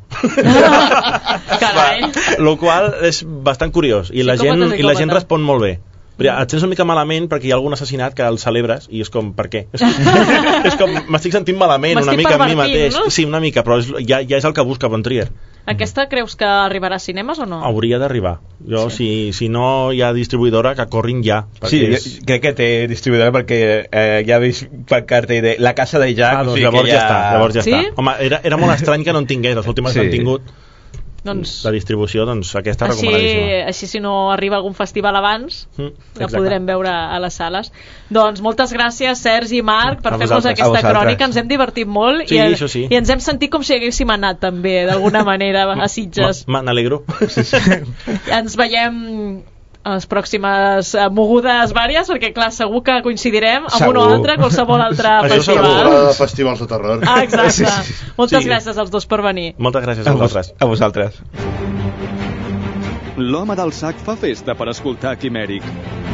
Carai. Lo qual és bastant curiós i la gent respon molt bé. Et sents una mica malament perquè hi ha algun assassinat que el celebres i és com, per què? És com, m'estic sentint malament una mica amb mi mateix, no? Sí, una mica, però ja és el que busca von Trier. Aquesta creus que arribarà a cinemes o no? Hauria d'arribar. Jo, si no hi ha distribuïdora, que corrin ja. Sí, crec que té distribuïdora perquè ja he vist per carta de La Casa de Jack. Doncs llavors ja està. Home, era molt estrany que no en tingués, les últimes que han tingut. La distribució, doncs aquesta recomanadíssima. Així si no arriba algun festival abans, la podrem veure a les sales. Doncs moltes gràcies, Sergi i Marc, per fer-nos aquesta crònica. Ens hem divertit molt i ens hem sentit com si haguéssim anat també, d'alguna manera, a Sitges. Me n'alegro. Ens veiem a les pròximes mogudes vàries, perquè clar, segur que coincidirem amb un o altre, qualsevol altre festival. Festivals de terror. Exacte. Moltes gràcies als dos per venir. Moltes gràcies a vosaltres. A vosaltres. L'home del sac fa festa per escoltar Quimèric.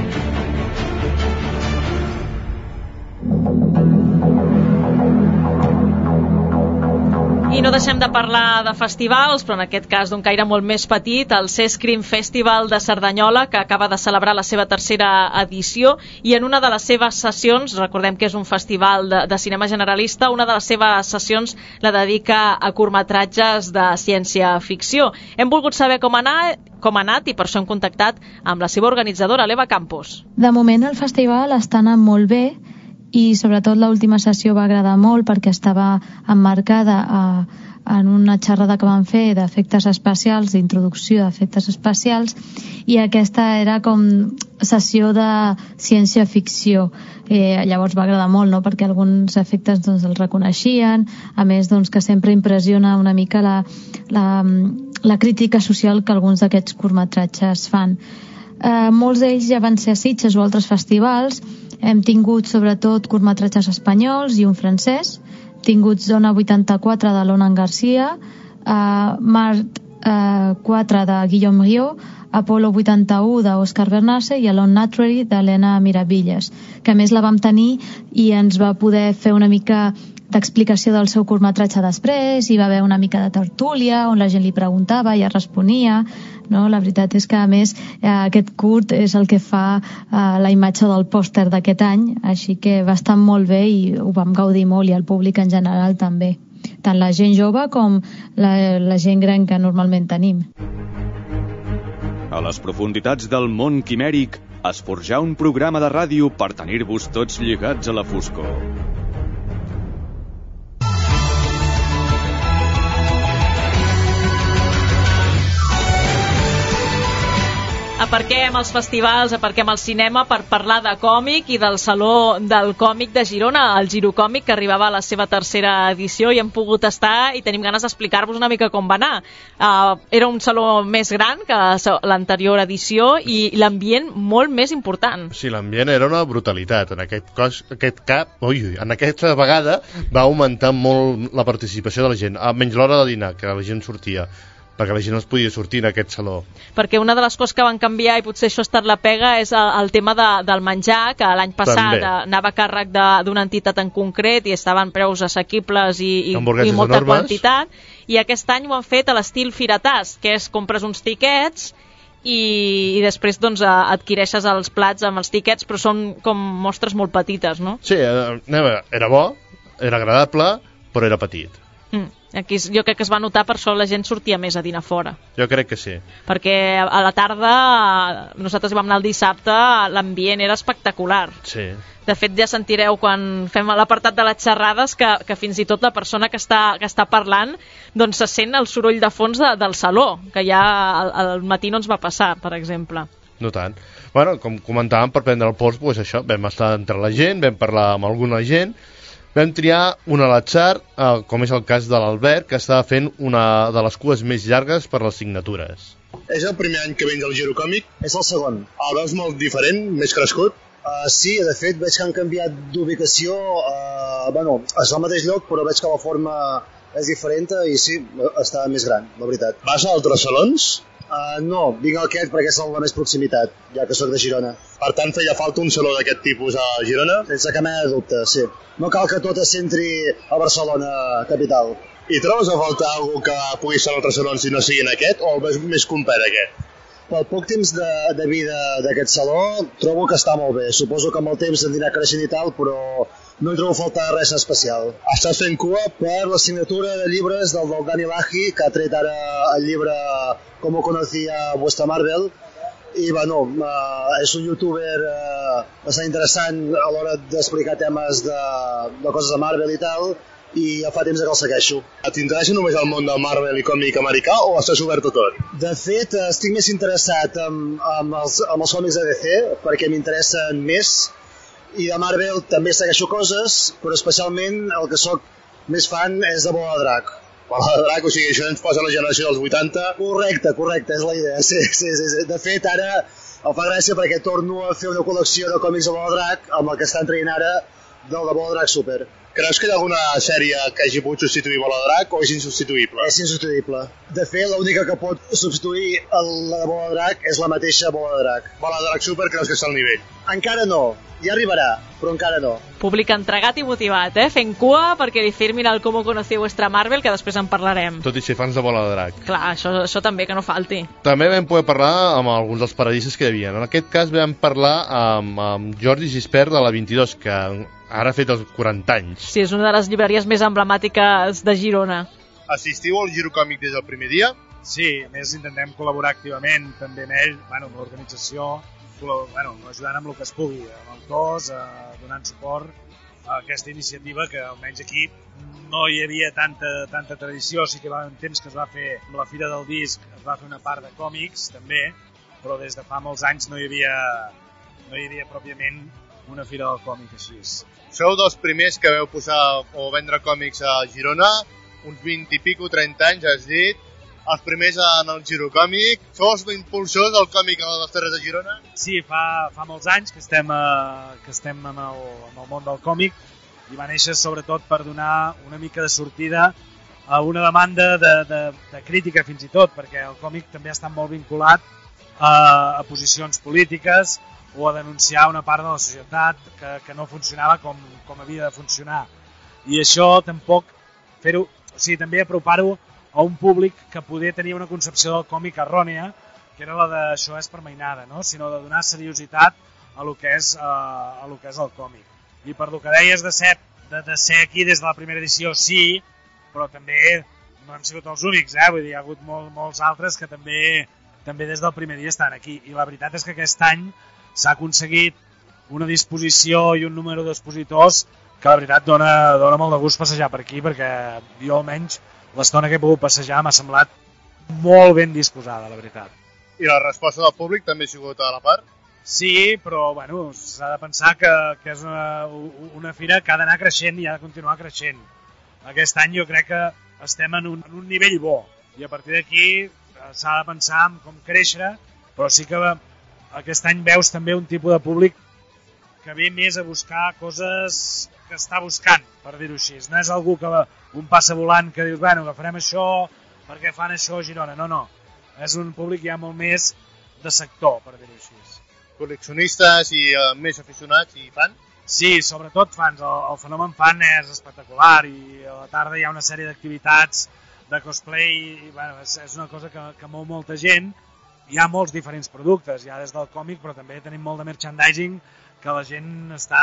I no deixem de parlar de festivals, però en aquest cas d'un caire molt més petit, el Sescrim Festival de Cerdanyola, que acaba de celebrar la seva tercera edició, i en una de les seves sessions, recordem que és un festival de cinema generalista, una de les seves sessions la dedica a curtmetratges de ciència-ficció. Hem volgut saber com ha anat i per això hem contactat amb la seva organitzadora, l'Eva Campos. De moment el festival està anant molt bé, i sobretot l'última sessió va agradar molt perquè estava emmarcada en una xerrada que van fer d'efectes especials, d'introducció d'efectes especials, i aquesta era com sessió de ciència-ficció. Llavors va agradar molt, no? Perquè alguns efectes doncs, els reconeixien, a més doncs, que sempre impressiona una mica la crítica social que alguns d'aquests curtmetratges fan. Molts d'ells ja van ser a Sitges o altres festivals. Hem tingut sobretot curtmetratges espanyols i un francès. Hem tingut Zona 84 de Lonan Garcia, Mart 4 de Guillaume Rio, Apollo 81 d'Òscar Bernace i Alone Naturally d'Helena Miravilles, que a més la vam tenir i ens va poder fer una mica d'explicació del seu curtmetratge després, hi va haver una mica de tertúlia on la gent li preguntava i es responia, no? La veritat és que a més aquest curt és el que fa la imatge del pòster d'aquest any, així que va estar molt bé i ho vam gaudir molt, i el públic en general també, tant la gent jove com la gent gran que normalment tenim. A les profunditats del món quimèric es forjà un programa de ràdio per tenir-vos tots lligats a la foscor. Aparquem els festivals, aparquem el cinema per parlar de còmic i del Saló del Còmic de Girona, el Girocòmic, que arribava a la seva tercera edició, i hem pogut estar i tenim ganes d'explicar-vos una mica com va anar. Era un saló més gran que l'anterior edició i l'ambient molt més important. Sí, l'ambient era una brutalitat. En aquesta vegada va augmentar molt la participació de la gent, menys l'hora de dinar, que la gent sortia, perquè la gent no es podia sortir en aquest saló. Perquè una de les coses que van canviar, i potser això ha estat la pega, és el tema del menjar, que l'any passat anava a càrrec d'una entitat en concret i estaven preus assequibles i molta quantitat, i aquest any ho han fet a l'estil firatàs, que és compres uns tiquets i després doncs adquireixes els plats amb els tiquets, però són com mostres molt petites, no? Sí, era bo, era agradable, però era petit. Aquí jo crec que es va notar, per això la gent sortia més a dinar fora. Jo crec que sí. Perquè a la tarda, nosaltres hi vam anar el dissabte, l'ambient era espectacular. Sí. De fet, ja sentireu quan fem l'apartat de les xerrades que fins i tot la persona que està parlant doncs se sent el soroll de fons del saló, que ja al matí no ens va passar, per exemple. No tant. Bueno, com comentàvem, per prendre el pols, doncs això, vam estar entre la gent, vam parlar amb alguna gent, vam triar un a l'atzar, com és el cas de l'Albert, que estava fent una de les cues més llargues per les signatures. És el primer any que vens al Girocòmic? És el segon. El veus molt diferent, més crescut? Sí, de fet, veig que han canviat d'ubicació. És al mateix lloc, però veig que la forma és diferent i sí, està més gran, la veritat. Vas a altres salons? No, vinc a aquest perquè és la més proximitat, ja que sóc de Girona. Per tant, feia falta un saló d'aquest tipus a Girona? Sense cap mena de dubte, sí. No cal que tot es centri a Barcelona capital. I trobes a faltar algú que pugui ser en altres salons si no sigui en aquest, o el veus més complet aquest? Pel poc temps de vida d'aquest saló, trobo que està molt bé. Suposo que amb el temps anirà creixent i tal, però no hi trobo a faltar res especial. Estàs fent cua per la signatura de llibres del Dani Lahi, que ha tret ara el llibre Com conocía vuestra Marvel, i és un youtuber bastant interessant a l'hora d'explicar temes de coses de Marvel i tal, i ja fa temps que el segueixo. T'interessa només el món del Marvel i còmic americà o estàs obert a tot? De fet, estic més interessat amb els còmics de DC, perquè m'interessen més, i de Marvel també segueixo coses, però especialment el que sóc més fan és de Bola de Drac. Bola de Drac, o sigui, això ens posa a la generació dels 80. Correcte, és la idea, sí. De fet, ara em fa gràcia perquè torno a fer una col·lecció de còmics de Bola de Drac amb el que estan traient ara del de Bola de Drac Super. Creus que hi ha alguna sèrie que hagi pogut substituir Bola de Drac o és insubstituïble? És insubstituïble. De fet, l'única que pot substituir la de Bola de Drac és la mateixa Bola de Drac. Bola de Drac Super creus que està al nivell? Encara no. Ja arribarà, però encara no. Públic entregat i motivat, fent cua perquè li firmin el Cómo conocí vuestra Marvel, que després en parlarem. Tot i ser fans de Bola de Drac. Clar, això també, que no falti. També vam poder parlar amb alguns dels paradisses que hi havia. En aquest cas vam parlar amb Jordi Gispert de la 22, que ara ha fet els 40 anys. Sí, és una de les llibreries més emblemàtiques de Girona. Assistiu al Girocòmic des del primer dia? Sí, a més intentem col·laborar activament també amb ell, amb l'organització, ajudant amb el que es pugui, amb autors, donant suport a aquesta iniciativa que almenys aquí no hi havia tanta tradició. Sí que va un temps que es va fer amb la Fira del Disc, es va fer una part de còmics també, però des de fa molts anys no hi havia pròpiament una Fira del Còmic així. Sou dels primers que veu posar o vendre còmics a Girona, uns 20 i pico, 30 anys, has dit, els primers en el Girocòmic. Sou els impulsors del còmic a les Terres de Girona? Sí, fa molts anys que estem en el món del còmic i va néixer sobretot per donar una mica de sortida a una demanda de crítica fins i tot, perquè el còmic també està molt vinculat a posicions polítiques o a denunciar una part de la societat que no funcionava com havia de funcionar. I això tampoc fer-ho, o sigui, també apropar-ho a un públic que poder tenir una concepció del còmic errònia, que era la de això és per mainada, no? Sinó de donar seriositat a lo que és el còmic. I per lo que deies de ser aquí des de la primera edició, sí, però també no hem sigut els únics, vull dir, hi ha hagut molts altres que també des del primer dia estan aquí. I la veritat és que aquest any s'ha aconseguit una disposició i un número d'expositors que la veritat dona molt de gust passejar per aquí, perquè jo almenys l'estona que he pogut passejar m'ha semblat molt ben disposada, la veritat. I la resposta del públic també ha sigut a la part? Sí, però s'ha de pensar que és una fira que ha d'anar creixent i ha de continuar creixent. Aquest any jo crec que estem en un nivell bo i a partir d'aquí s'ha de pensar en com créixer, però sí que aquest any veus també un tipus de públic que ve més a buscar coses que està buscant, per dir-ho així. No és algú que un passa volant que dius, agafarem això perquè fan això a Girona. No. És un públic ja molt més de sector, per dir-ho així. Col·leccionistes i més aficionats i fans? Sí, sobretot fans. El fenomen fan és espectacular i a la tarda hi ha una sèrie d'activitats de cosplay i és una cosa que mou molta gent. Hi ha molts diferents productes, ja des del còmic, però també tenim molt de merchandising que la gent està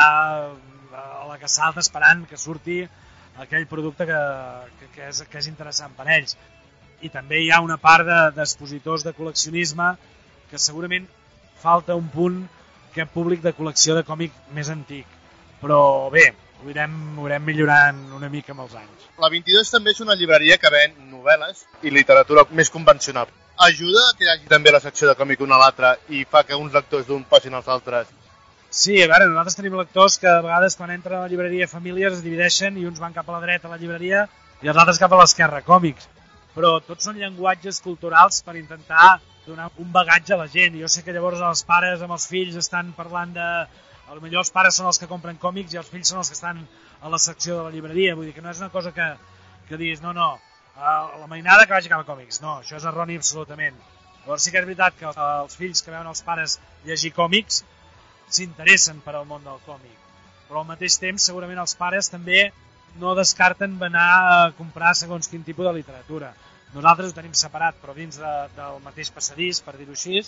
a la que salta esperant que surti aquell producte que és interessant per ells. I també hi ha una part d'expositors de col·leccionisme que segurament falta un punt aquest públic de col·lecció de còmic més antic. Però bé, ho irem millorant una mica amb els anys. La 22 també és una llibreria que ven novel·les i literatura més convencional. Ajuda que hi hagi també la secció de còmic una a l'altra i fa que uns lectors d'un passin als altres? Sí, a veure, nosaltres tenim lectors que a vegades quan entren a la llibreria famílies es divideixen i uns van cap a la dreta a la llibreria i els altres cap a l'esquerra, còmics. Però tots són llenguatges culturals per intentar donar un bagatge a la gent. Jo sé que llavors els pares amb els fills estan parlant de... Potser els pares són els que compren còmics i els fills són els que estan a la secció de la llibreria. Vull dir que no és una cosa que diguis, no, la mainada que vagi cap a còmics. No, això és erroni absolutament. Llavors sí que és veritat que els fills que veuen els pares llegir còmics s'interessen per al món del còmic. Però al mateix temps segurament els pares també no descarten anar a comprar segons quin tipus de literatura. Nosaltres ho tenim separat, però dins del mateix passadís, per dir-ho així,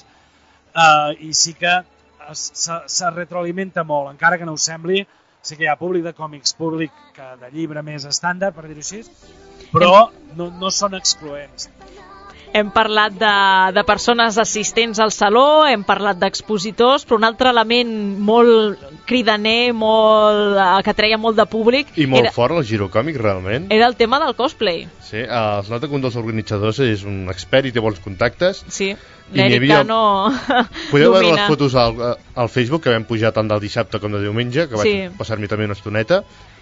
i sí que se retroalimenta molt, encara que no ho sembli. Sí que hi ha públic de còmics, públic de llibre més estàndard, per dir-ho així, però no són excloents. Hem parlat de persones assistents al saló, hem parlat d'expositors, però un altre element molt cridaner, que treia molt de públic... I molt fort el Girocòmic, realment. Era el tema del cosplay. Sí, es nota que un dels organitzadors és un expert i té bons contactes. Sí, l'Eric Cano podeu veure les fotos al Facebook que vam pujar tant del dissabte com de diumenge, que vaig passar-m'hi també una estoneta.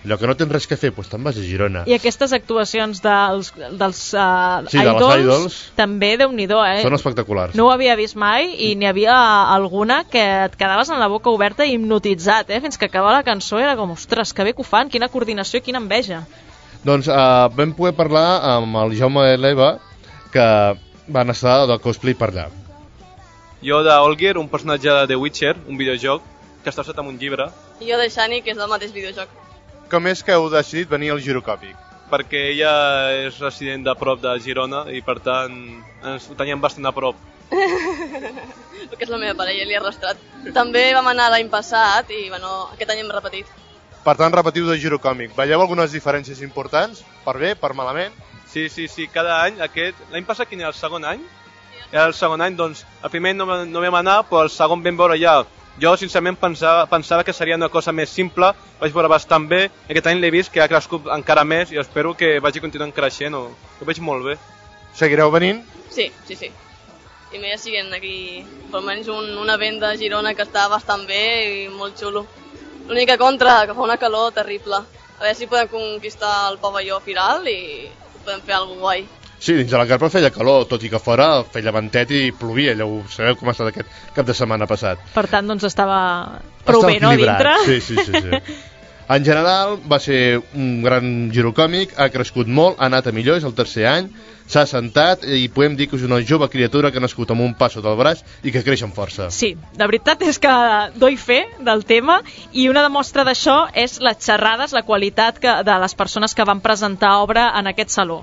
Allò que no tens res que fer, doncs te'n vas a Girona. I aquestes actuacions dels Sí, de les idols també, Déu-n'hi-do, són espectaculars. No ho havia vist mai i n'hi havia alguna que et quedaves amb la boca oberta i hipnotitzat, fins que acabava la cançó era com, ostres, que bé que ho fan, quina coordinació, quina enveja. Doncs vam poder parlar amb el Jaume i l'Eva, que van estar de cosplay per allà. Jo d'Olgir, un personatge de The Witcher, un videojoc, que està basat en un llibre. I jo de Shani, que és del mateix videojoc. Com és que heu decidit venir al Girocòmic? Perquè ella és resident de prop de Girona i per tant ens ho teníem bastant a prop. Perquè és la meva parella, li he arrastrat. També vam anar l'any passat i aquest any hem repetit. Per tant, repetiu de Girocòmic. Veieu algunes diferències importants? Per bé, per malament? Sí, cada any. L'any passat quin era el segon any? Era el segon any, doncs el primer no vam anar, però el segon vam veure ja. Jo, sincerament, pensava que seria una cosa més simple, vaig veure bastant bé, aquest any l'he vist que ha crescut encara més i espero que vagi continuant creixent, ho veig molt bé. Seguireu venint? Sí. I més siguent aquí, per almenys un event de Girona que està bastant bé i molt xulo. L'única contra, que fa una calor terrible. A veure si podem conquistar el pavelló firal i podem fer alguna cosa guai. Sí, dins de la carpa feia calor, tot i que fora feia ventet i plovia, allò sabeu com ha estat aquest cap de setmana passat. Per tant, doncs estava prou bé, no, dintre? Sí. En general, va ser un gran Girocòmic, ha crescut molt, ha anat a millor, és el tercer any, s'ha assentat i podem dir que és una jove criatura que ha nascut amb un pas sota el braç i que creix amb força. Sí, la veritat és que doy fe del tema i una demostra d'això és les xerrades, la qualitat de les persones que van presentar obra en aquest saló.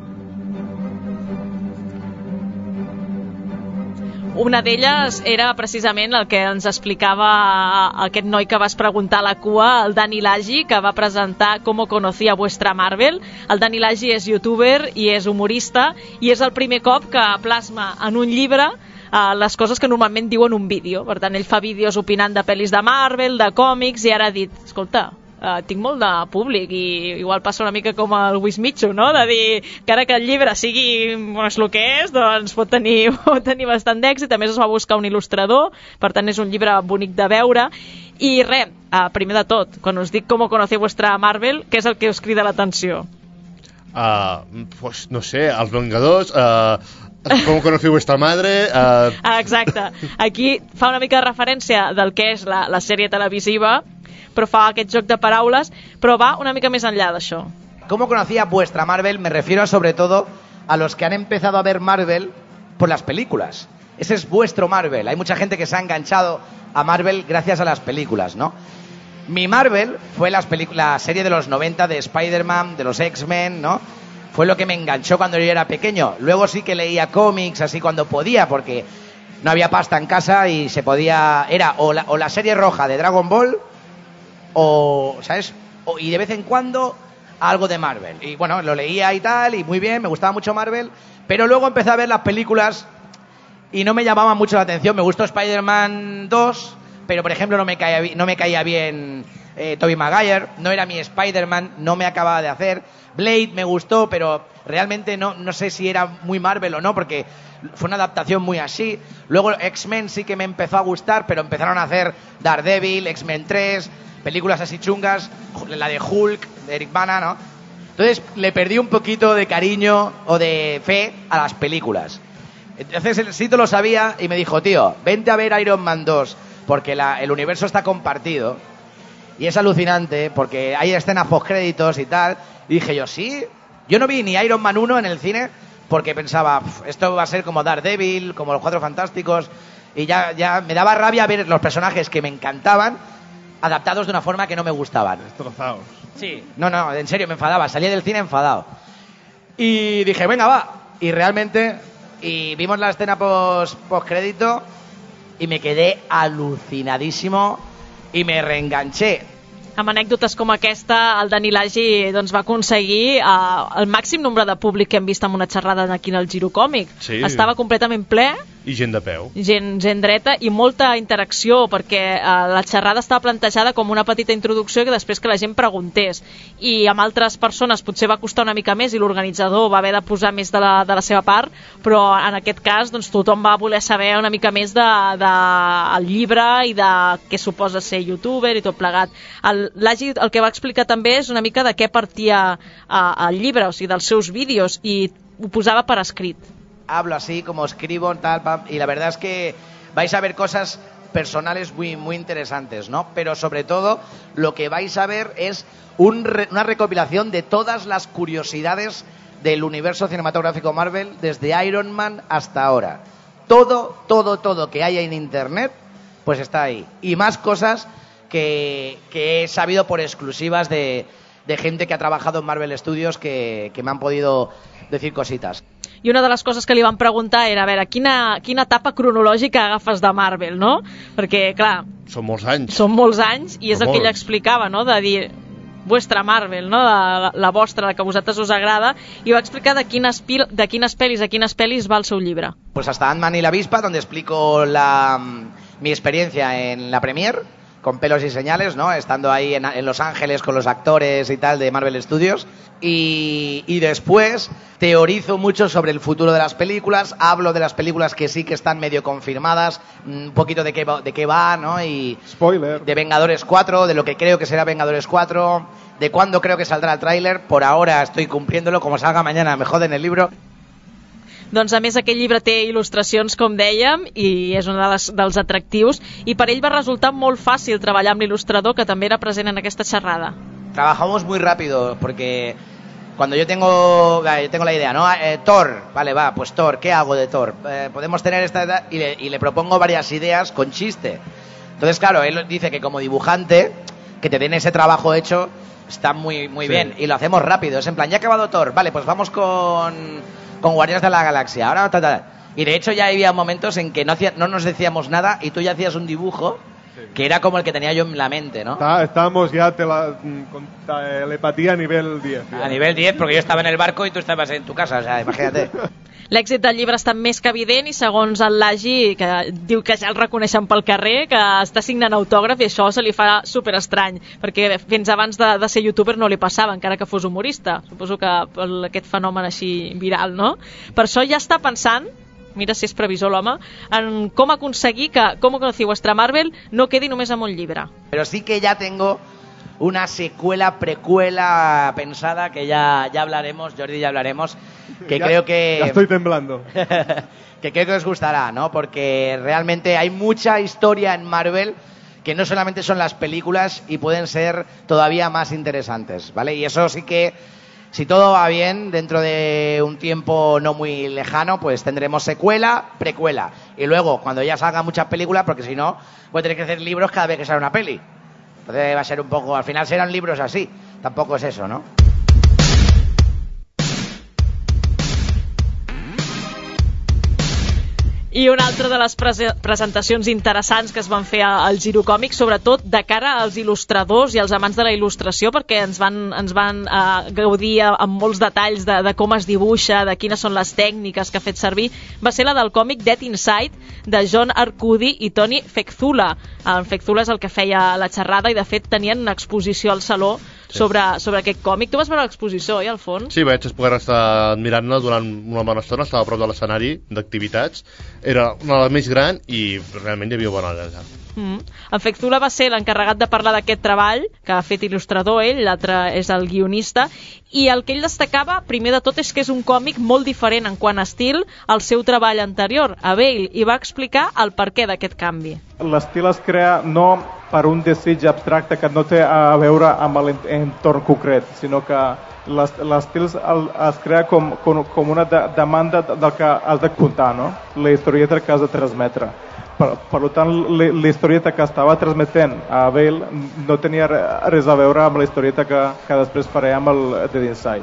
Una d'elles era precisament el que ens explicava aquest noi que vas preguntar a la cua, el Dani Lagi, que va presentar Com conocía vuestra Marvel. El Dani Lagi és youtuber i és humorista i és el primer cop que plasma en un llibre les coses que normalment diu en un vídeo. Per tant, ell fa vídeos opinant de pel·lis de Marvel, de còmics, i ara ha dit, escolta, tinc molt de públic i igual passa una mica com el Wismichu, no? De dir que ara que el llibre sigui el que és, doncs pot tenir bastant d'èxit. A més es va buscar un il·lustrador, per tant és un llibre bonic de veure. I res, primer de tot, quan us dic Com conocí vuestra Marvel, què és el que us crida l'atenció? Pues no sé, els Vengadors, Com conocí vuestra madre... Exacte, aquí fa una mica de referència del que és la sèrie televisiva, però fa aquest joc de paraules, però va una mica més enllà d'això. ¿Cómo conocía vuestra Marvel? Me refiero sobre todo a los que han empezado a ver Marvel por las películas. Ese es vuestro Marvel. Hay mucha gente que se ha enganchado a Marvel gracias a las películas, ¿no? Mi Marvel fue la serie de los 90 de Spider-Man, de los X-Men, ¿no? Fue lo que me enganchó cuando yo era pequeño. Luego sí que leía cómics así cuando podía, porque no había pasta en casa y se podía... Era o la serie roja de Dragon Ball... ¿sabes? Y de vez en cuando algo de Marvel. Y bueno, lo leía y tal, y muy bien, me gustaba mucho Marvel, pero luego empecé a ver las películas y no me llamaban mucho la atención. Me gustó Spider-Man 2, pero por ejemplo no me caía bien Tobey Maguire, no era mi Spider-Man, no me acababa de hacer. Blade me gustó, pero realmente no sé si era muy Marvel o no, porque fue una adaptación muy así. Luego X-Men sí que me empezó a gustar, pero empezaron a hacer Daredevil, X-Men 3... películas así chungas, la de Hulk, de Eric Bana, ¿no? Entonces le perdí un poquito de cariño o de fe a las películas. Entonces el Sito lo sabía y me dijo, tío, vente a ver Iron Man 2, porque el universo está compartido y es alucinante, porque hay escenas postcréditos y tal. Y dije yo, sí, yo no vi ni Iron Man 1 en el cine, porque pensaba, esto va a ser como Daredevil, como los Cuatro Fantásticos, y ya me daba rabia ver los personajes que me encantaban adaptados de una forma que no me gustaban. Destrozados. Sí, no, en serio, me enfadaba. Salí del cine enfadado. Y dije, venga, va. Y realmente, vimos la escena post-crédito y me quedé alucinadísimo y me reenganché. Amb anècdotes com aquesta, el Dani Lagi doncs, va aconseguir el màxim nombre de públic que hem vist en una xerrada aquí en el Girocòmic. Sí. Estava completament ple. I gent de peu. Gent dreta i molta interacció, perquè la xerrada estava plantejada com una petita introducció que després que la gent preguntés. I amb altres persones potser va costar una mica més i l'organitzador va haver de posar més de la seva part, però en aquest cas doncs, tothom va voler saber una mica més del llibre i de què suposa ser youtuber i tot plegat. L'Agi el que va explicar també és una mica de què partia el llibre, o sigui, dels seus vídeos, i ho posava per escrit. Hablo así, como escribo, tal, y la verdad es que vais a ver cosas personales muy interesantes, ¿no? Pero sobre todo lo que vais a ver es una recopilación de todas las curiosidades del universo cinematográfico Marvel, desde Iron Man hasta ahora. Todo que haya en internet, pues está ahí. Y más cosas que he sabido por exclusivas de gente que ha trabajado en Marvel Studios que me han podido decir cositas. I una de les coses que li van preguntar era, a veure, quina etapa cronològica agafes de Marvel, no? Perquè, clar... Són molts anys. Són molts anys, i és el que ell explicava, no? De dir, vuestra Marvel, no? La vostra, la que a vosaltres us agrada, i va explicar de quines pel·lis a quines pel·lis va el seu llibre. Pues hasta Ant-Man y la avispa, donde explico mi experiencia en la premier, con pelos y señales, ¿no? Estando ahí en Los Ángeles con los actores y tal de Marvel Studios. Y después teorizo mucho sobre el futuro de las películas, hablo de las películas que sí que están medio confirmadas, un poquito de qué va, ¿no? Y spoiler. De Vengadores 4, de lo que creo que será Vengadores 4, de cuándo creo que saldrá el tráiler. Por ahora estoy cumpliéndolo, como salga mañana me joden el libro. Doncs a més aquell llibre té il·lustracions, com dèiem, i és un dels atractius, i per ell va resultar molt fàcil treballar amb l'il·lustrador, que també era present en aquesta xerrada. Trabajamos muy rápido, porque cuando yo tengo la idea, ¿no? Thor, vale, va, pues Thor, ¿qué hago de Thor? Podemos tener esta edad, y le propongo varias ideas con chiste. Entonces, claro, él dice que como dibujante, que te den ese trabajo hecho, está muy bien, y lo hacemos rápido. Es en plan, ya ha acabado Thor, vale, pues vamos con Guardianes de la Galaxia. Ahora, y de hecho ya había momentos en que no nos decíamos nada y tú ya hacías un dibujo que era como el que tenía yo en la mente, ¿no? Estábamos ya con telepatía a nivel 10. A nivel 10, porque yo estaba en el barco y tú estabas en tu casa, o sea, imagínate. L'èxit del llibre està més que evident i segons el Lagi, que diu que ja el reconeixen pel carrer, que està signant autògraf i això se li fa superestrany, perquè fins abans de ser youtuber no li passava, encara que fos humorista. Suposo que aquest fenomen així viral, no? Per això ja està pensant, mira si és previsor l'home, en com aconseguir que Cómo conocí vuestra Marvel no quedi només amb un llibre. Pero sí que ya tengo una precuela pensada que ya hablaremos, Jordi, ya hablaremos, que creo que... Ya estoy temblando. Que creo que os gustará, ¿no? Porque realmente hay mucha historia en Marvel que no solamente son las películas y pueden ser todavía más interesantes, ¿vale? Y eso sí que, si todo va bien, dentro de un tiempo no muy lejano, pues tendremos secuela, precuela. Y luego, cuando ya salgan muchas películas, porque si no, voy a tener que hacer libros cada vez que sale una peli. Entonces va a ser un poco... Al final serán libros así. Tampoco es eso, ¿no? I una altra de les presentacions interessants que es van fer al Girocòmic, sobretot de cara als il·lustradors i als amants de la il·lustració, perquè ens van gaudir amb molts detalls de com es dibuixa, de quines són les tècniques que ha fet servir, va ser la del còmic Dead Inside, de John Arcudi i Tony Fecula. En Fecula és el que feia la xerrada i de fet tenien una exposició al Saló sobre aquest còmic. Tu vas veure l'exposició, oi, al fons? Sí, vaig poder estar mirant-la durant una bona estona, estava a prop de l'escenari d'activitats, era una de les més gran i realment hi havia bona allà. En Fecula va ser l'encarregat de parlar d'aquest treball, que ha fet il·lustrador ell, l'altre és el guionista, i el que ell destacava, primer de tot, és que és un còmic molt diferent en quant a estil al seu treball anterior, a Bale, i va explicar el perquè d'aquest canvi. L'estil es crea no per un desig abstracte que no té a veure amb l'entorn concret, sinó que l'estil es crea com una demanda del que has de contar, no? La historieta que has de transmetre. Per tant, la historieta que estava transmetent a Bale no tenia res a veure amb la historieta que després faré amb el Dead Inside.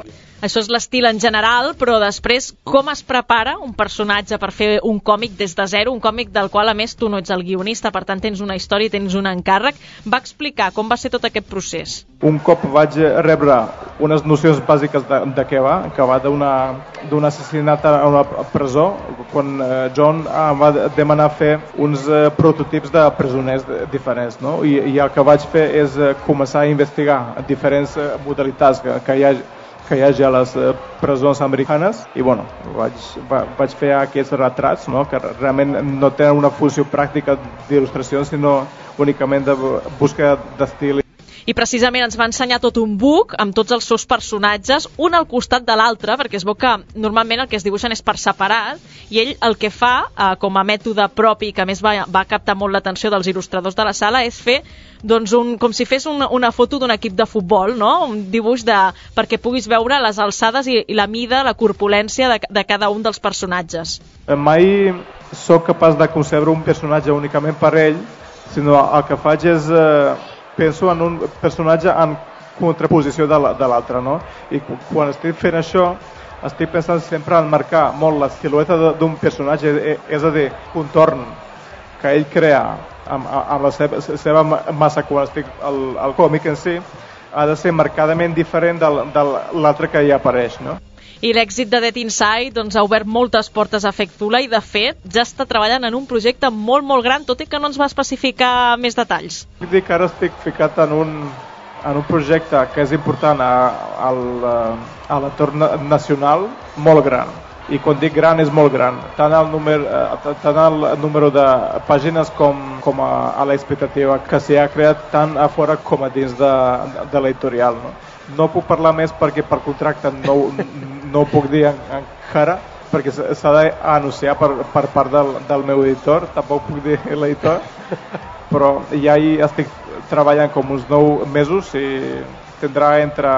Això és l'estil en general, però després com es prepara un personatge per fer un còmic des de zero, un còmic del qual a més tu no ets el guionista, per tant tens una història, tens un encàrrec. Va explicar com va ser tot aquest procés. Un cop vaig rebre unes nocions bàsiques de què va, que va d'un assassinat a una presó, quan John em va demanar fer uns prototips de presoners diferents, no? I el que vaig fer és començar a investigar diferents modalitats que hi hagi a les presons americanes i bueno, vaig fer aquests retrats, no? Que realment no tenen una funció pràctica d'il·lustració, sinó únicament de búsqueda d'estil. I precisament ens va ensenyar tot un book amb tots els seus personatges, un al costat de l'altre, perquè es veu que normalment el que es dibuixen és per separat, i ell el que fa, com a mètode propi, que a més va captar molt l'atenció dels il·lustradors de la sala, és fer com si fes una foto d'un equip de futbol, no? Un dibuix perquè puguis veure les alçades i la mida, la corpulència de cada un dels personatges. Mai sóc capaç de concebre un personatge únicament per ell, sinó el que faig és penso en un personatge en contraposició de l'altre, no? I quan estic fent això estic pensant sempre en marcar molt la silueta d'un personatge, és a dir, un contorn que ell crea amb la seva massa quan estic al còmic en si ha de ser marcadament diferent de l'altre que hi apareix, no? I l'èxit de Dead Inside ha obert moltes portes a Fectula i, de fet, ja està treballant en un projecte molt, molt gran, tot i que no ens va especificar més detalls. Vull dir que ara estic ficat en un projecte que és important a l'entorn nacional, molt gran. I quan dic gran és molt gran, tant el número de pàgines com a l'expectativa que s'hi ha creat tant a fora com a dins de l'editorial, no? No puc parlar més perquè per contracte no ho puc dir encara, perquè s'ha d'anunciar per part del meu editor, tampoc puc dir l'editor, però ja hi estic treballant com uns 9 mesos i tindrà entre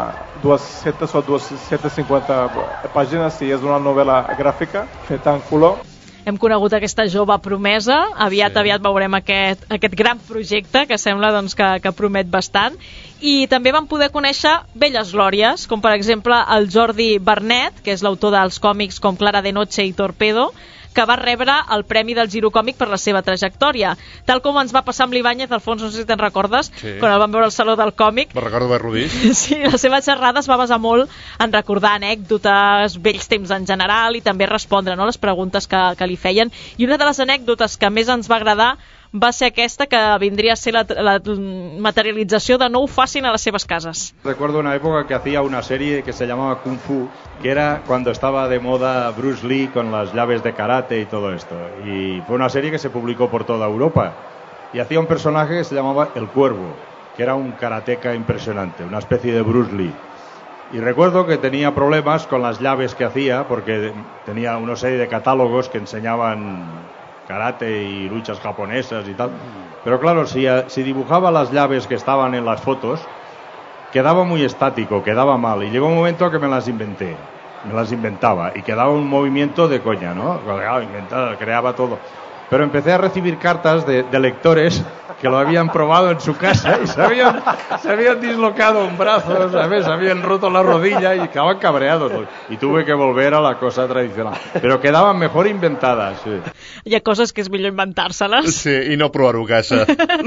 200 o 250 pàgines i és una novel·la gràfica feta en color. Hem conegut aquesta jove promesa, aviat veurem aquest gran projecte que sembla que promet bastant, i també vam poder conèixer velles glòries, com per exemple el Jordi Bernet, que és l'autor dels còmics com Clara de Noche i Torpedo, que va rebre el Premi del Girocòmic per la seva trajectòria. Tal com ens va passar amb l'Ibáñez, Alfons, no sé si te'n recordes, quan el vam veure al Saló del Còmic. Me'n recordo haver-lo vist. Sí, la seva xerrada es va basar molt en recordar anècdotes, vells temps en general, i també respondre les preguntes que li feien. I una de les anècdotes que més ens va agradar va ser aquesta, que vindria a ser la materialització de No ho facin a las seves casas. Recuerdo una época que hacía una serie que se llamaba Kung Fu, que era cuando estaba de moda Bruce Lee con las llaves de karate y todo esto. Y fue una serie que se publicó por toda Europa. Y hacía un personaje que se llamaba El Cuervo, que era un karateca impresionante, una especie de Bruce Lee. Y recuerdo que tenía problemas con las llaves que hacía, porque tenía una serie de catálogos que enseñaban karate y luchas japonesas y tal. Pero claro, si dibujaba las llaves que estaban en las fotos, quedaba muy estático, quedaba mal. Y llegó un momento que me las inventaba y quedaba un movimiento de coña, ¿no? Creaba todo. Pero empecé a recibir cartas de lectores que lo habían probado en su casa y se habían dislocado un brazo, ¿sabes? Se habían roto la rodilla y quedaban cabreados. Y tuve que volver a la cosa tradicional. Pero quedaban mejor inventadas, sí. Hi ha coses que és millor inventar-se-les. Sí, i no provar-ho a casa.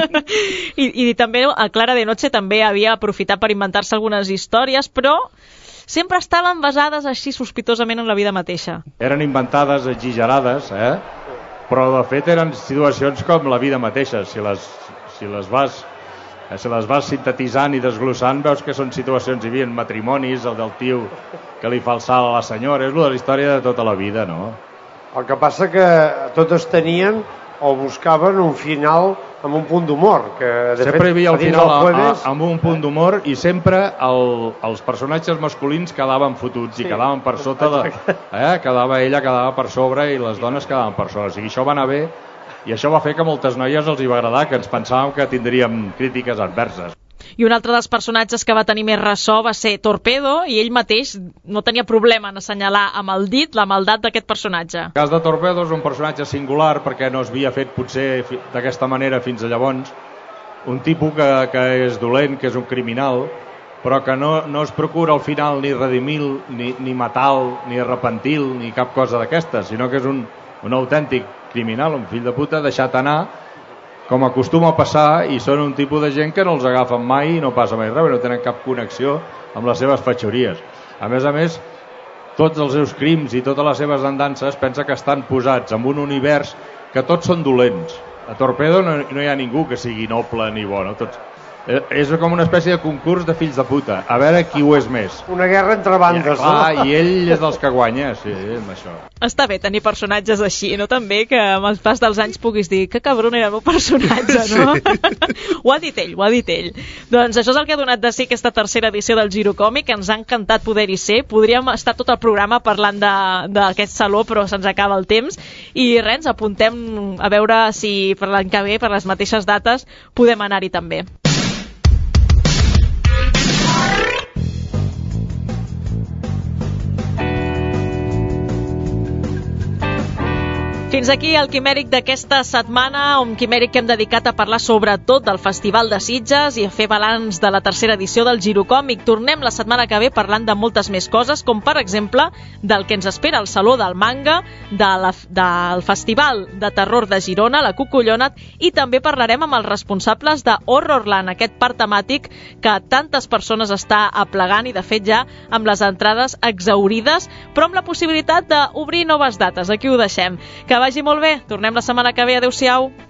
I també a Clara de Noche també havia aprofitat per inventar-se algunes històries, però sempre estaven basades així sospitosament en la vida mateixa. Eren inventades, exagerades, però de fet eren situacions com la vida mateixa. Si les vas sintetitzant i desglossant, veus que són situacions, hi havia matrimonis, el del tio que li fa el salt a la senyora, és la història de tota la vida, no? El que passa que totes tenien o buscaven un final amb un punt d'humor. Sempre hi havia el final amb un punt d'humor i sempre els personatges masculins quedaven fotuts i quedaven per sota ella quedava per sobre i les dones quedaven per sobre. O sigui, això va anar bé i això va fer que a moltes noies els hi va agradar, que ens pensàvem que tindríem crítiques adverses. I un altre dels personatges que va tenir més ressò va ser Torpedo, i ell mateix no tenia problema en assenyalar amb el dit la maldat d'aquest personatge. El cas de Torpedo és un personatge singular perquè no s'havia fet potser d'aquesta manera fins a llavors. Un tipus que és dolent, que és un criminal, però que no es procura al final ni redimir, ni matar, ni arrepentir, ni cap cosa d'aquestes, sinó que és un autèntic criminal, un fill de puta deixat anar, com acostuma a passar, i són un tipus de gent que no els agafen mai i no passa mai res, no tenen cap connexió amb les seves fatxories. A més, tots els seus crims i totes les seves andances pensa que estan posats en un univers que tots són dolents. A Torpedo no hi ha ningú que sigui noble ni bo, no? Tots. És com una espècie de concurs de fills de puta, a veure qui ho és més. Una guerra entre bandes, no? I ell és dels que guanya, sí, amb això. Està bé tenir personatges així, no? També que amb el pas dels anys puguis dir que cabron era el meu personatge, no? Sí. Ho ha dit ell. Doncs això és el que ha donat de si aquesta tercera edició del Girocòmic. Ens ha encantat poder-hi ser. Podríem estar tot el programa parlant d'aquest saló, però se'ns acaba el temps. I res, ens apuntem a veure si per l'any que ve, per les mateixes dates, podem anar-hi també. Fins aquí el Quimèric d'aquesta setmana, un Quimèric que hem dedicat a parlar sobretot del Festival de Sitges i a fer balanç de la tercera edició del Girocòmic. Tornem la setmana que ve parlant de moltes més coses, com per exemple del que ens espera al Saló del Manga, del Festival de Terror de Girona, la Cucullona, i també parlarem amb els responsables de Horrorland, aquest parc temàtic que tantes persones està aplegant i de fet ja amb les entrades exhaurides, però amb la possibilitat d'obrir noves dates. Aquí ho deixem. Que vagi molt bé. Tornem la setmana que ve. Adéu-siau.